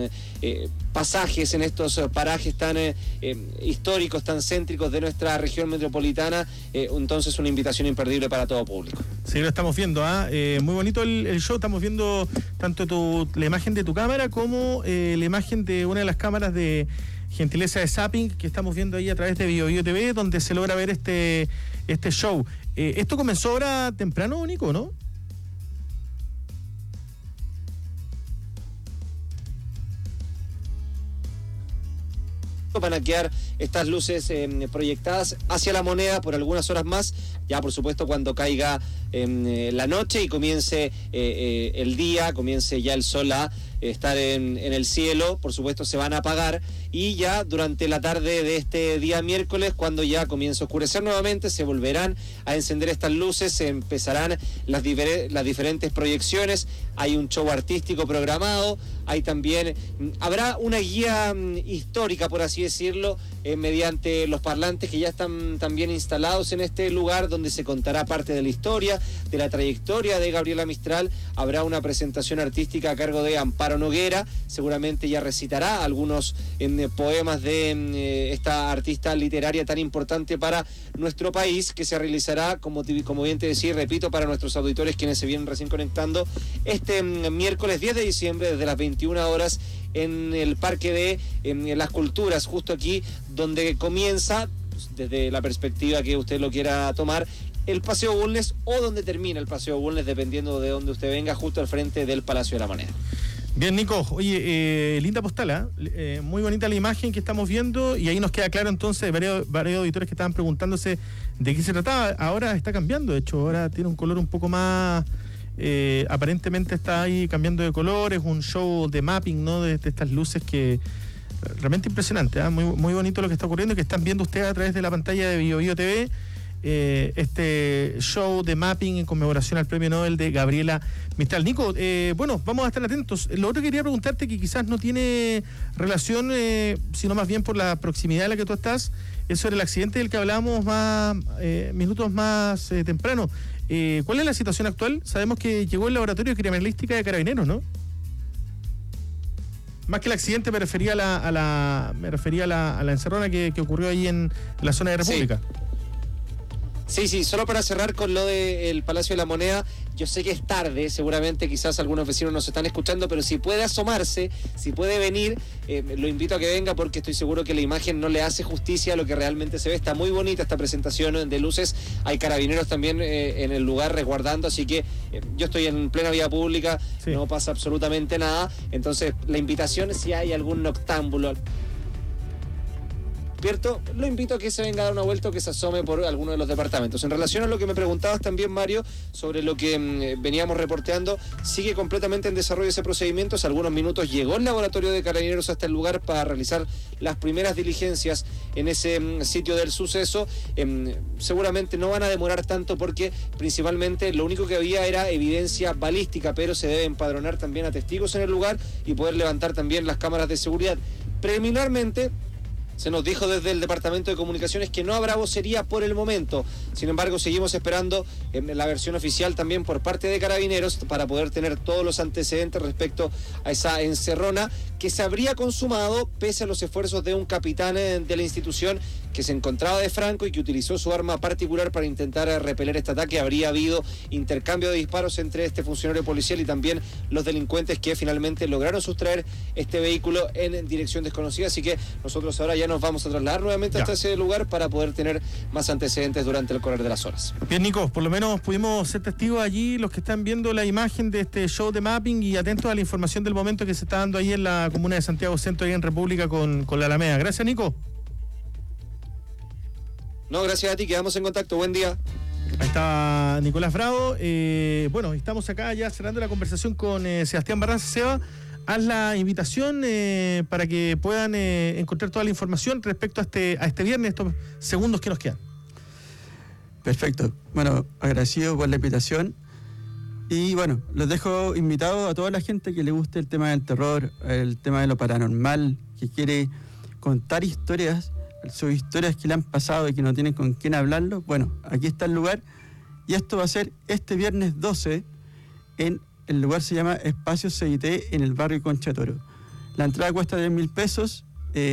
pasajes, en estos parajes tan históricos, tan céntricos de nuestra región metropolitana. Entonces, una invitación imperdible para todo público. Sí, lo estamos viendo, muy bonito el show. Estamos viendo tanto la imagen de tu cámara como la imagen de una de las cámaras de gentileza de zapping que estamos viendo ahí a través de BioBio TV, donde se logra ver este show. Esto comenzó ahora temprano, Nico, ¿no? Van a quedar estas luces proyectadas hacia la moneda por algunas horas más, ya por supuesto cuando caiga la noche y comience el día, comience ya el sol a estar en el cielo, por supuesto se van a apagar, y ya durante la tarde de este día miércoles, cuando ya comience a oscurecer nuevamente, se volverán a encender estas luces, se empezarán las diferentes proyecciones. Hay un show artístico programado, hay también, habrá una guía histórica, por así decirlo, mediante los parlantes que ya están también instalados en este lugar, donde se contará parte de la historia, de la trayectoria de Gabriela Mistral. Habrá una presentación artística a cargo de Amparo Noguera, seguramente ya recitará algunos poemas de esta artista literaria tan importante para nuestro país, que se realizará, como bien te decía, repito, para nuestros auditores quienes se vienen recién conectando, este miércoles 10 de diciembre desde las 21 horas en el Parque de las Culturas, justo aquí donde comienza, desde la perspectiva que usted lo quiera tomar, el Paseo Bulnes, o donde termina el Paseo Bulnes, dependiendo de donde usted venga, justo al frente del Palacio de la Moneda. Bien, Nico, oye, linda postal, muy bonita la imagen que estamos viendo, y ahí nos queda claro entonces, varios auditores que estaban preguntándose de qué se trataba. Ahora está cambiando, de hecho, ahora tiene un color un poco más, aparentemente está ahí cambiando de color, es un show de mapping, ¿no? De estas luces que realmente impresionante, muy, muy bonito lo que está ocurriendo, y que están viendo ustedes a través de la pantalla de BioBio TV. Este show de mapping en conmemoración al Premio Nobel de Gabriela Mistral. Nico, bueno, vamos a estar atentos. Lo otro que quería preguntarte, que quizás no tiene relación, sino más bien por la proximidad en la que tú estás, es sobre el accidente del que hablábamos minutos más temprano. ¿Cuál es la situación actual? Sabemos que llegó el laboratorio de criminalística de Carabineros, ¿no? Más que el accidente me refería a la encerrona que ocurrió ahí en la zona de República. Sí, solo para cerrar con lo del Palacio de la Moneda, yo sé que es tarde, seguramente quizás algunos vecinos nos están escuchando, pero si puede asomarse, si puede venir, lo invito a que venga, porque estoy seguro que la imagen no le hace justicia a lo que realmente se ve. Está muy bonita esta presentación de luces, hay carabineros también en el lugar resguardando, así que yo estoy en plena vía pública, sí. No pasa absolutamente nada, entonces la invitación, si hay algún noctámbulo despierto, lo invito a que se venga a dar una vuelta o que se asome por alguno de los departamentos. En relación a lo que me preguntabas también, Mario, sobre lo que veníamos reporteando, sigue completamente en desarrollo ese procedimiento. Hace algunos minutos llegó el laboratorio de Carabineros hasta el lugar para realizar las primeras diligencias en ese sitio del suceso. Seguramente no van a demorar tanto, porque principalmente lo único que había era evidencia balística, pero se debe empadronar también a testigos en el lugar y poder levantar también las cámaras de seguridad. Preliminarmente se nos dijo desde el Departamento de Comunicaciones que no habrá vocería por el momento. Sin embargo, seguimos esperando la versión oficial también por parte de Carabineros para poder tener todos los antecedentes respecto a esa encerrona que se habría consumado pese a los esfuerzos de un capitán de la institución que se encontraba de franco y que utilizó su arma particular para intentar repeler este ataque. Habría habido intercambio de disparos entre este funcionario policial y también los delincuentes que finalmente lograron sustraer este vehículo en dirección desconocida. Así que nosotros ahora ya nos vamos a trasladar nuevamente hasta ese lugar para poder tener más antecedentes durante el correr de las horas. Bien, Nico, por lo menos pudimos ser testigos allí, los que están viendo la imagen de este show de mapping, y atentos a la información del momento que se está dando ahí en la comuna de Santiago Centro, ahí en República, con la Alameda. Gracias, Nico. No, gracias a ti, quedamos en contacto, buen día. Ahí está Nicolás Bravo. Bueno, estamos acá ya cerrando la conversación con Sebastián Barranza. Seba, haz la invitación para que puedan encontrar toda la información respecto a este viernes, estos segundos que nos quedan. Perfecto. Bueno, agradecido por la invitación. Y bueno, los dejo invitados a toda la gente que le guste el tema del terror, el tema de lo paranormal, que quiere contar historias, sus historias que le han pasado y que no tienen con quién hablarlo. Bueno, aquí está el lugar, y esto va a ser este viernes 12 en el lugar, se llama Espacio CIT, en el barrio Concha Toro. La entrada cuesta 10.000 pesos,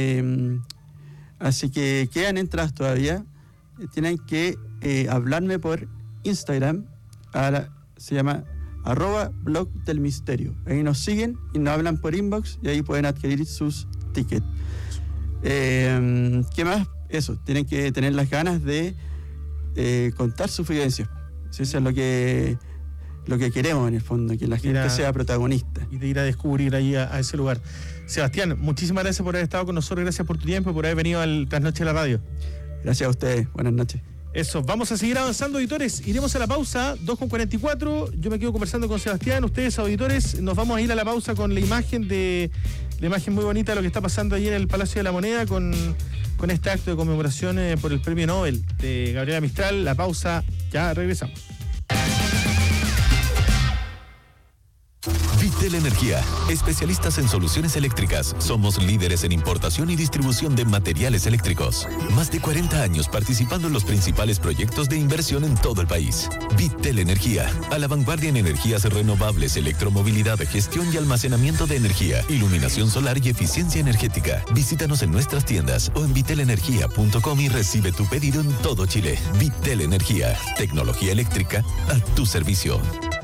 así que quedan entradas todavía. Tienen que hablarme por Instagram, ahora se llama @blog del misterio. Ahí nos siguen y nos hablan por inbox, y ahí pueden adquirir sus tickets. ¿Qué más? Eso, tienen que tener las ganas de contar sus vivencias. Eso es lo que queremos en el fondo, que la gente sea protagonista. Y de ir a descubrir ahí a ese lugar. Sebastián, muchísimas gracias por haber estado con nosotros, gracias por tu tiempo y por haber venido al Trasnoche de la Radio. Gracias a ustedes, buenas noches. Eso, vamos a seguir avanzando, auditores. Iremos a la pausa, 2:44. Yo me quedo conversando con Sebastián. Ustedes, auditores, nos vamos a ir a la pausa con la imagen muy bonita de lo que está pasando allí en el Palacio de la Moneda con este acto de conmemoración por el Premio Nobel de Gabriela Mistral. La pausa, ya regresamos. Vitel Energía, especialistas en soluciones eléctricas. Somos líderes en importación y distribución de materiales eléctricos. Más de 40 años participando en los principales proyectos de inversión en todo el país. Vitel Energía, a la vanguardia en energías renovables, electromovilidad, gestión y almacenamiento de energía, iluminación solar y eficiencia energética. Visítanos en nuestras tiendas o en vitelenergia.com y recibe tu pedido en todo Chile. Vitel Energía, tecnología eléctrica a tu servicio.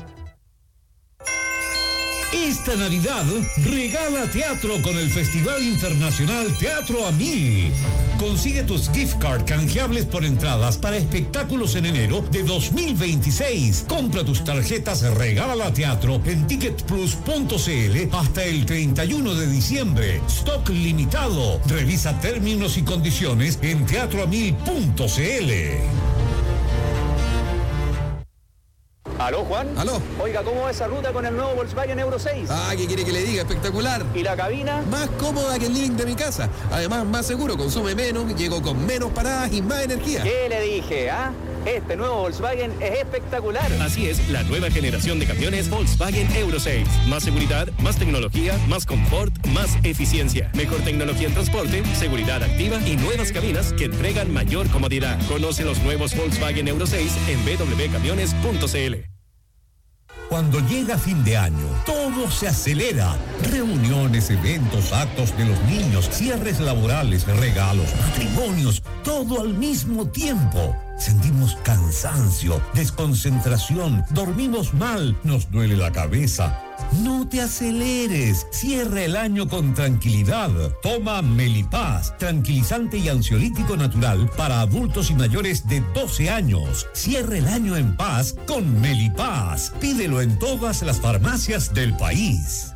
Esta Navidad regala teatro con el Festival Internacional Teatro a 1000. Consigue tus gift card canjeables por entradas para espectáculos en enero de 2026. Compra tus tarjetas Regala Teatro en ticketplus.cl hasta el 31 de diciembre. Stock limitado. Revisa términos y condiciones en teatroa1000.cl. ¿Aló, Juan? ¿Aló? Oiga, ¿cómo va esa ruta con el nuevo Volkswagen Euro 6? Ah, ¿qué quiere que le diga? Espectacular. ¿Y la cabina? Más cómoda que el living de mi casa. Además, más seguro, consume menos, llego con menos paradas y más energía. ¿Qué le dije, ah? Este nuevo Volkswagen es espectacular. Así es, la nueva generación de camiones Volkswagen Euro 6. Más seguridad, más tecnología, más confort, más eficiencia. Mejor tecnología en transporte, seguridad activa y nuevas cabinas que entregan mayor comodidad. Conoce los nuevos Volkswagen Euro 6 en www.camiones.cl. Cuando llega fin de año, todo se acelera. Reuniones, eventos, actos de los niños, cierres laborales, regalos, matrimonios, todo al mismo tiempo. Sentimos cansancio, desconcentración, dormimos mal, nos duele la cabeza. No te aceleres, cierra el año con tranquilidad. Toma Melipaz, tranquilizante y ansiolítico natural para adultos y mayores de 12 años. Cierra el año en paz con Melipaz. Pídelo en todas las farmacias del país.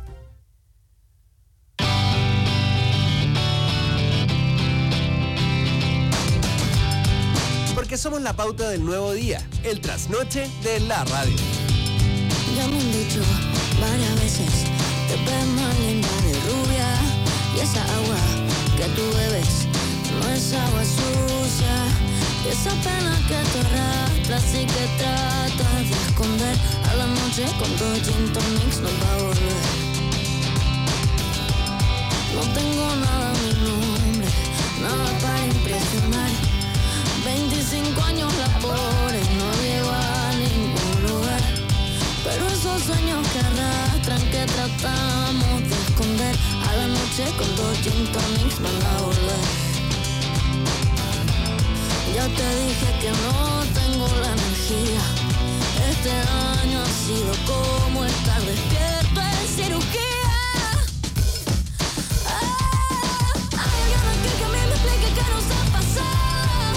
Porque somos la pauta del nuevo día, el trasnoche de la radio. Ya me han dicho varias veces, te ves más linda de rubia. Y esa agua que tú bebes no es agua sucia. Y esa pena que te arrastras y que tratas de esconder, a la noche con dos gin tonics nos va a volver. No tengo nada a mi nombre, nada para impresionar. 25 años labores, no llego a ningún lugar. Pero esos sueños que arrastran, que tratamos de esconder, a la noche con dos gin tonics van a volver. Ya te dije que no tengo la energía. Este año ha sido como estar despierto en cirugía. Hay alguien aquí que a mí me explique qué nos ha pasado.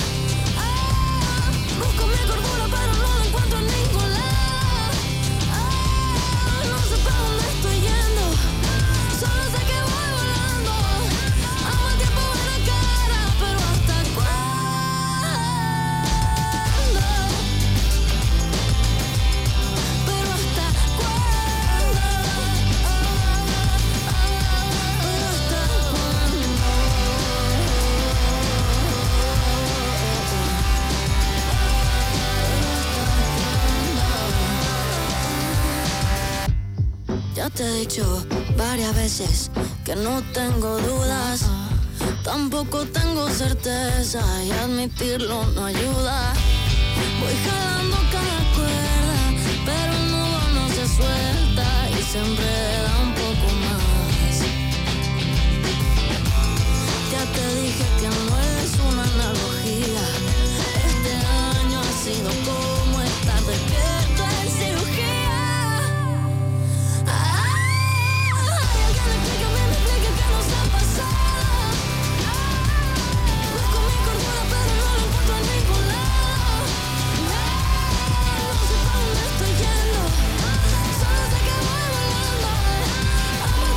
Busco mi cordura pero no la encuentro en ningún lado. No sé para dónde estoy yendo, solo sé que voy volando. Amo el tiempo en la cara, pero ¿hasta cuándo? Pero ¿hasta cuándo? Pero ¿hasta cuándo? Ya te he dicho varias veces que no tengo dudas, tampoco tengo certeza y admitirlo no ayuda. Voy jalando cada cuerda, pero el nudo no se suelta y se enreda un poco más. Ya te dije que no es una analogía. Este año ha sido como estar despierto en cirugía. Solo sé que voy volando.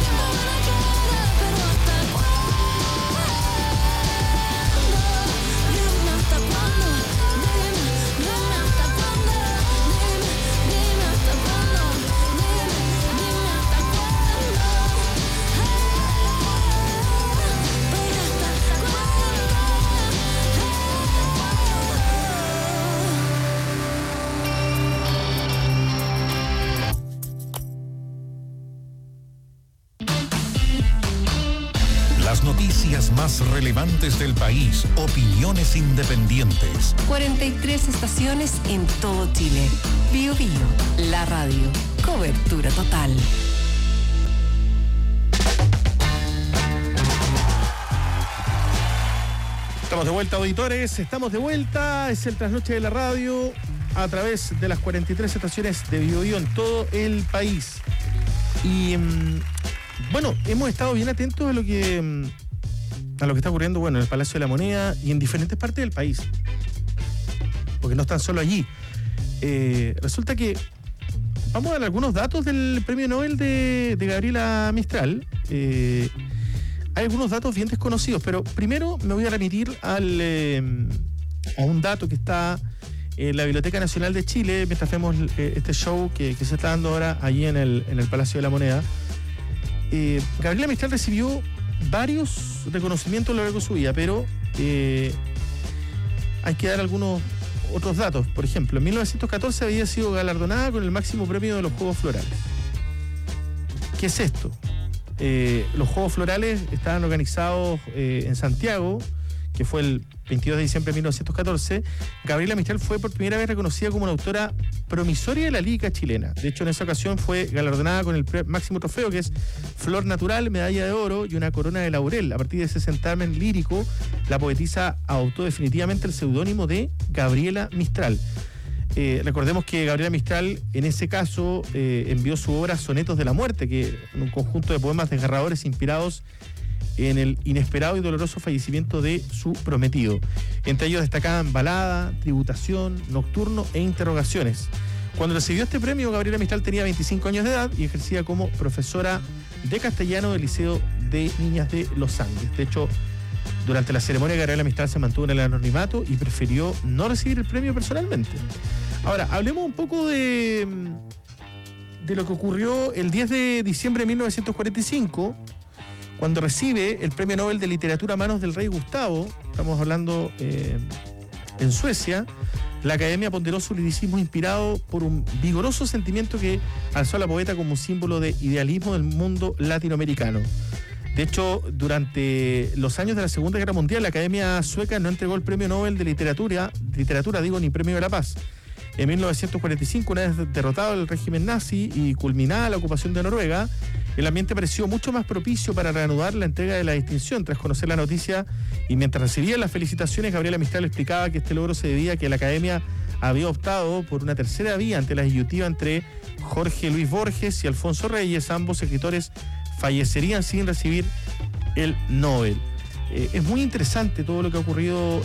noticias más relevantes del país, opiniones independientes. 43 estaciones en todo Chile. Bio Bio, la radio. Cobertura total. Estamos de vuelta, auditores. Estamos de vuelta. Es el Trasnoche de la Radio a través de las 43 estaciones de Bio Bio en todo el país. Y bueno, hemos estado bien atentos a lo que está ocurriendo, bueno, en el Palacio de la Moneda y en diferentes partes del país. Porque no están solo allí. Resulta que vamos a dar algunos datos del premio Nobel de Gabriela Mistral. Hay algunos datos bien desconocidos, pero primero me voy a remitir a un dato que está en la Biblioteca Nacional de Chile, mientras vemos este show que se está dando ahora allí en el Palacio de la Moneda. Gabriela Mistral recibió varios reconocimientos a lo largo de su vida, pero hay que dar algunos otros datos. Por ejemplo, en 1914 había sido galardonada con el máximo premio de los Juegos Florales. ¿Qué es esto? Los Juegos Florales estaban organizados en Santiago, que fue el 22 de diciembre de 1914. Gabriela Mistral fue por primera vez reconocida como una autora promisoria de la lírica chilena. De hecho, en esa ocasión fue galardonada con el máximo trofeo, que es Flor Natural, medalla de oro y una corona de laurel. A partir de ese certamen lírico, la poetisa adoptó definitivamente el seudónimo de Gabriela Mistral. Recordemos que Gabriela Mistral, en ese caso, envió su obra Sonetos de la Muerte, que es un conjunto de poemas desgarradores inspirados en el inesperado y doloroso fallecimiento de su prometido. Entre ellos destacaban Balada, Tributación, Nocturno e Interrogaciones. Cuando recibió este premio, Gabriela Mistral tenía 25 años de edad y ejercía como profesora de castellano del Liceo de Niñas de Los Andes. De hecho, durante la ceremonia, Gabriela Mistral se mantuvo en el anonimato y prefirió no recibir el premio personalmente. Ahora, hablemos un poco de lo que ocurrió el 10 de diciembre de 1945, cuando recibe el Premio Nobel de Literatura a manos del rey Gustavo. Estamos hablando en Suecia. La Academia ponderó su liricismo inspirado por un vigoroso sentimiento que alzó a la poeta como un símbolo de idealismo del mundo latinoamericano. De hecho, durante los años de la Segunda Guerra Mundial, la Academia Sueca no entregó el Premio Nobel de Literatura, ni Premio de la Paz. En 1945, una vez derrotado el régimen nazi y culminada la ocupación de Noruega, el ambiente pareció mucho más propicio para reanudar la entrega de la distinción. Tras conocer la noticia y mientras recibía las felicitaciones, Gabriela Mistral explicaba que este logro se debía a que la Academia había optado por una tercera vía ante la disyuntiva entre Jorge Luis Borges y Alfonso Reyes. Ambos escritores fallecerían sin recibir el Nobel. Es muy interesante todo lo que ha ocurrido,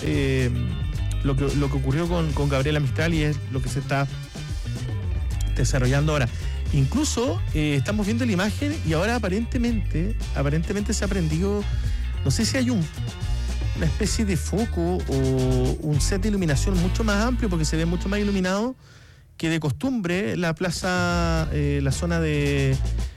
lo que ocurrió con Gabriela Mistral, y es lo que se está desarrollando ahora. Incluso estamos viendo la imagen y ahora aparentemente se ha prendido, no sé si hay una especie de foco o un set de iluminación mucho más amplio, porque se ve mucho más iluminado que de costumbre la plaza, la zona de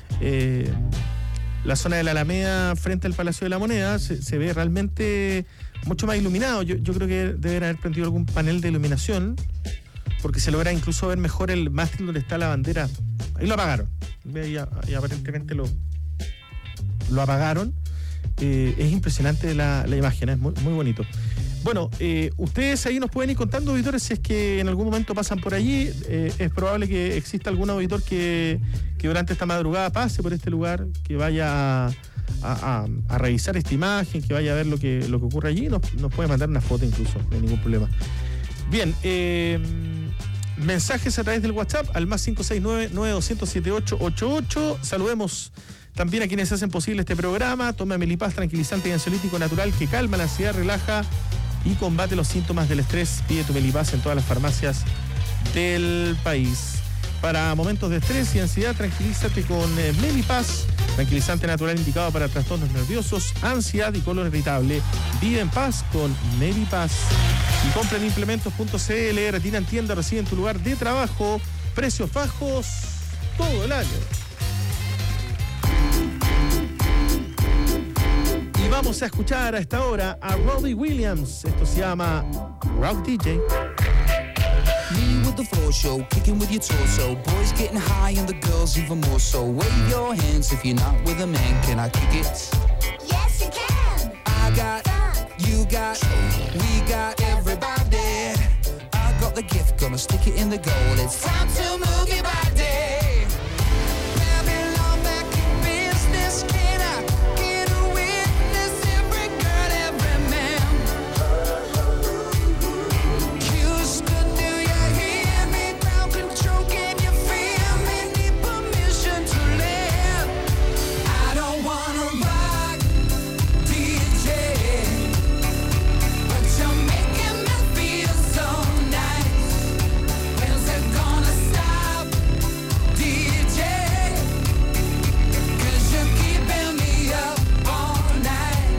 la Alameda frente al Palacio de la Moneda. Se ve realmente mucho más iluminado. Yo creo que deben haber prendido algún panel de iluminación, porque se logra incluso ver mejor el mástil donde está la bandera. Ahí lo apagaron. Y aparentemente lo apagaron. Es impresionante la imagen, es muy, muy bonito. Bueno, ustedes ahí nos pueden ir contando, auditores, si es que en algún momento pasan por allí. Es probable que exista algún auditor que durante esta madrugada pase por este lugar, que vaya a revisar esta imagen, que vaya a ver lo que ocurre allí. Nos puede mandar una foto incluso, no hay ningún problema. Bien, mensajes a través del WhatsApp al más 569-9200-7888. Saludemos también a quienes hacen posible este programa. Toma Melipaz, tranquilizante y ansiolítico natural que calma la ansiedad, relaja y combate los síntomas del estrés. Pide tu Melipaz en todas las farmacias del país. Para momentos de estrés y ansiedad, tranquilízate con Melipaz, tranquilizante natural indicado para trastornos nerviosos, ansiedad y colon irritable. Vive en paz con Melipaz. Y compra en implementos.cl, retira en tienda, recibe en tu lugar de trabajo, precios bajos todo el año. Y vamos a escuchar a esta hora a Robbie Williams. Esto se llama Rock DJ. Me with the floor show, kicking with your torso. Boys getting high and the girls even more so. Wave your hands if you're not with a man. Can I kick it? Yes, you can. I got everybody. I got the gift, gonna stick it in the goal. It's time to move your body. Babylon back in business. Can I get a witness? Every girl, every man. Houston, do you hear me? Ground control, can you feel me? Need permission to live. I don't wanna rock, DJ, but you're making me feel so nice. When's it gonna stop, DJ? 'Cause you're keeping me up all night.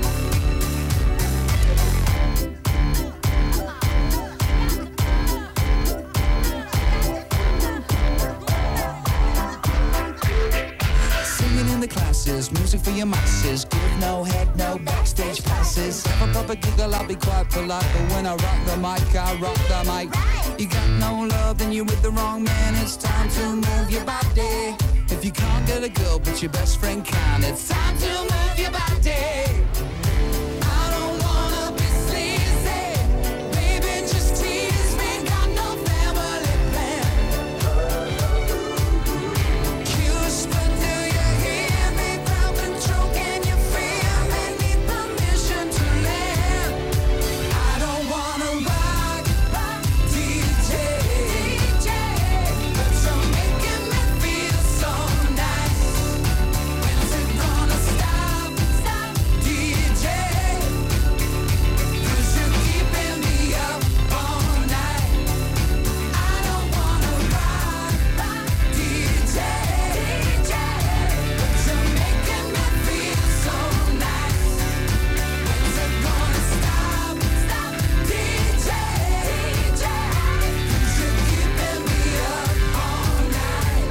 Singing in the classes, music for your masses. Give no head, no backstage passes. If I pop a giggle, I'll be quite polite. But when I rock the mic, I rock the mic. You got no love, then you're with the wrong man. It's time to move your body. If you can't get a girl, but your best friend can. It's time to move your body. I don't wanna be sleazy. Baby, just tease me. Got no family plan. Houston, do you hear me? Ground control, can you feel me? Need permission to live. I don't wanna rock, DJ, but you're making me feel so nice. When's it gonna stop, DJ? 'Cause you're keeping me up all night. I don't wanna rock, DJ, but you're making me feel so nice. When's it gonna stop, DJ? 'Cause you're keeping me up all night.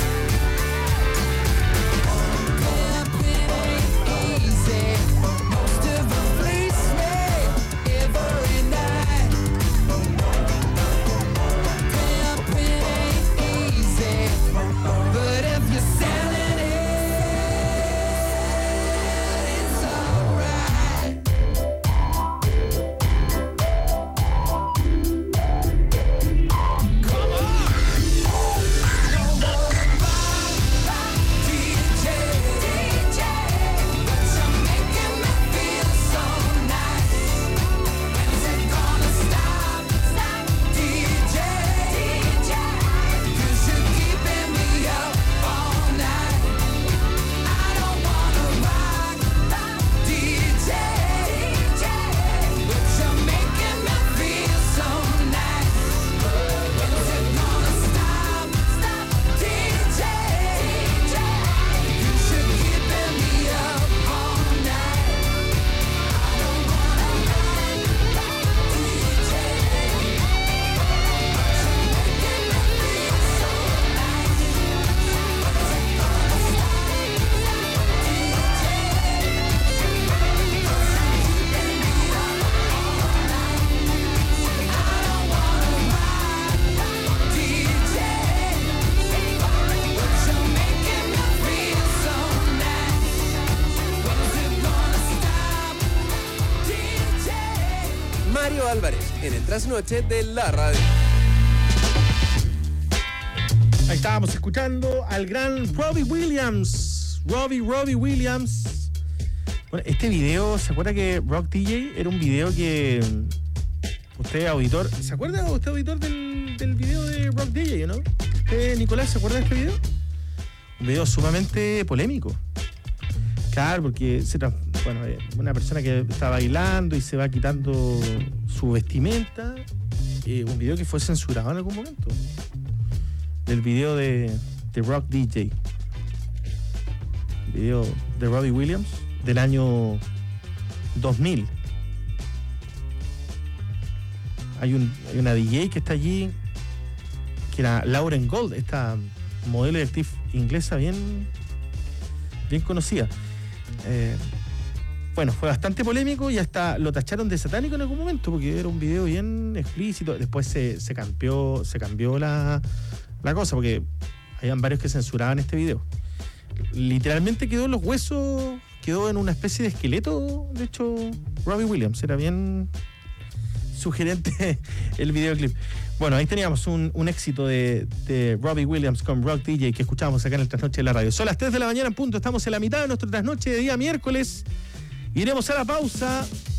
Pimping ain't easy. Most of them fleece me every night. Pimping ain't easy, but if you're selling it, it's alright. Come on. DJ, but you're making me feel so nice. When's it gonna stop, DJ? 'Cause you're keeping me up all night. I don't wanna rock, DJ, but you're making me feel so nice. When's it gonna stop, DJ? 'Cause you're keeping me up all night. I don't wanna rock, DJ, but you're making me feel so nice. When's it gonna stop, DJ? 'Cause you're keeping me up all night. I don't wanna rock, DJ, but you're making me feel so nice. When's it gonna stop, DJ? Mario Álvarez, en el trasnoche de la radio. Ahí estábamos escuchando al gran Robbie Williams. Robbie Williams. Bueno, este video, ¿se acuerda que Rock DJ era un video que usted, auditor, ¿se acuerda usted, auditor, del video de Rock DJ, no? ¿Usted, Nicolás, se acuerda de este video? Un video sumamente polémico. Claro, porque una persona que está bailando y se va quitando su vestimenta. Un video que fue censurado en algún momento. Del video de Rock DJ. Video de Robbie Williams del año 2000. Hay una DJ que está allí, que era Lauren Gold, esta modelo y actriz inglesa bien conocida. Bueno, fue bastante polémico y hasta lo tacharon de satánico en algún momento porque era un video bien explícito. Después se cambió la cosa porque habían varios que censuraban este video. Literalmente quedó en los huesos, quedó en una especie de esqueleto. De hecho, Robbie Williams era bien sugerente el videoclip. Bueno, ahí teníamos un éxito de Robbie Williams con Rock DJ que escuchamos acá en el Trasnoche de la Radio. Son las 3 de la mañana en punto, estamos en la mitad de nuestro Trasnoche de día miércoles. Iremos a la pausa.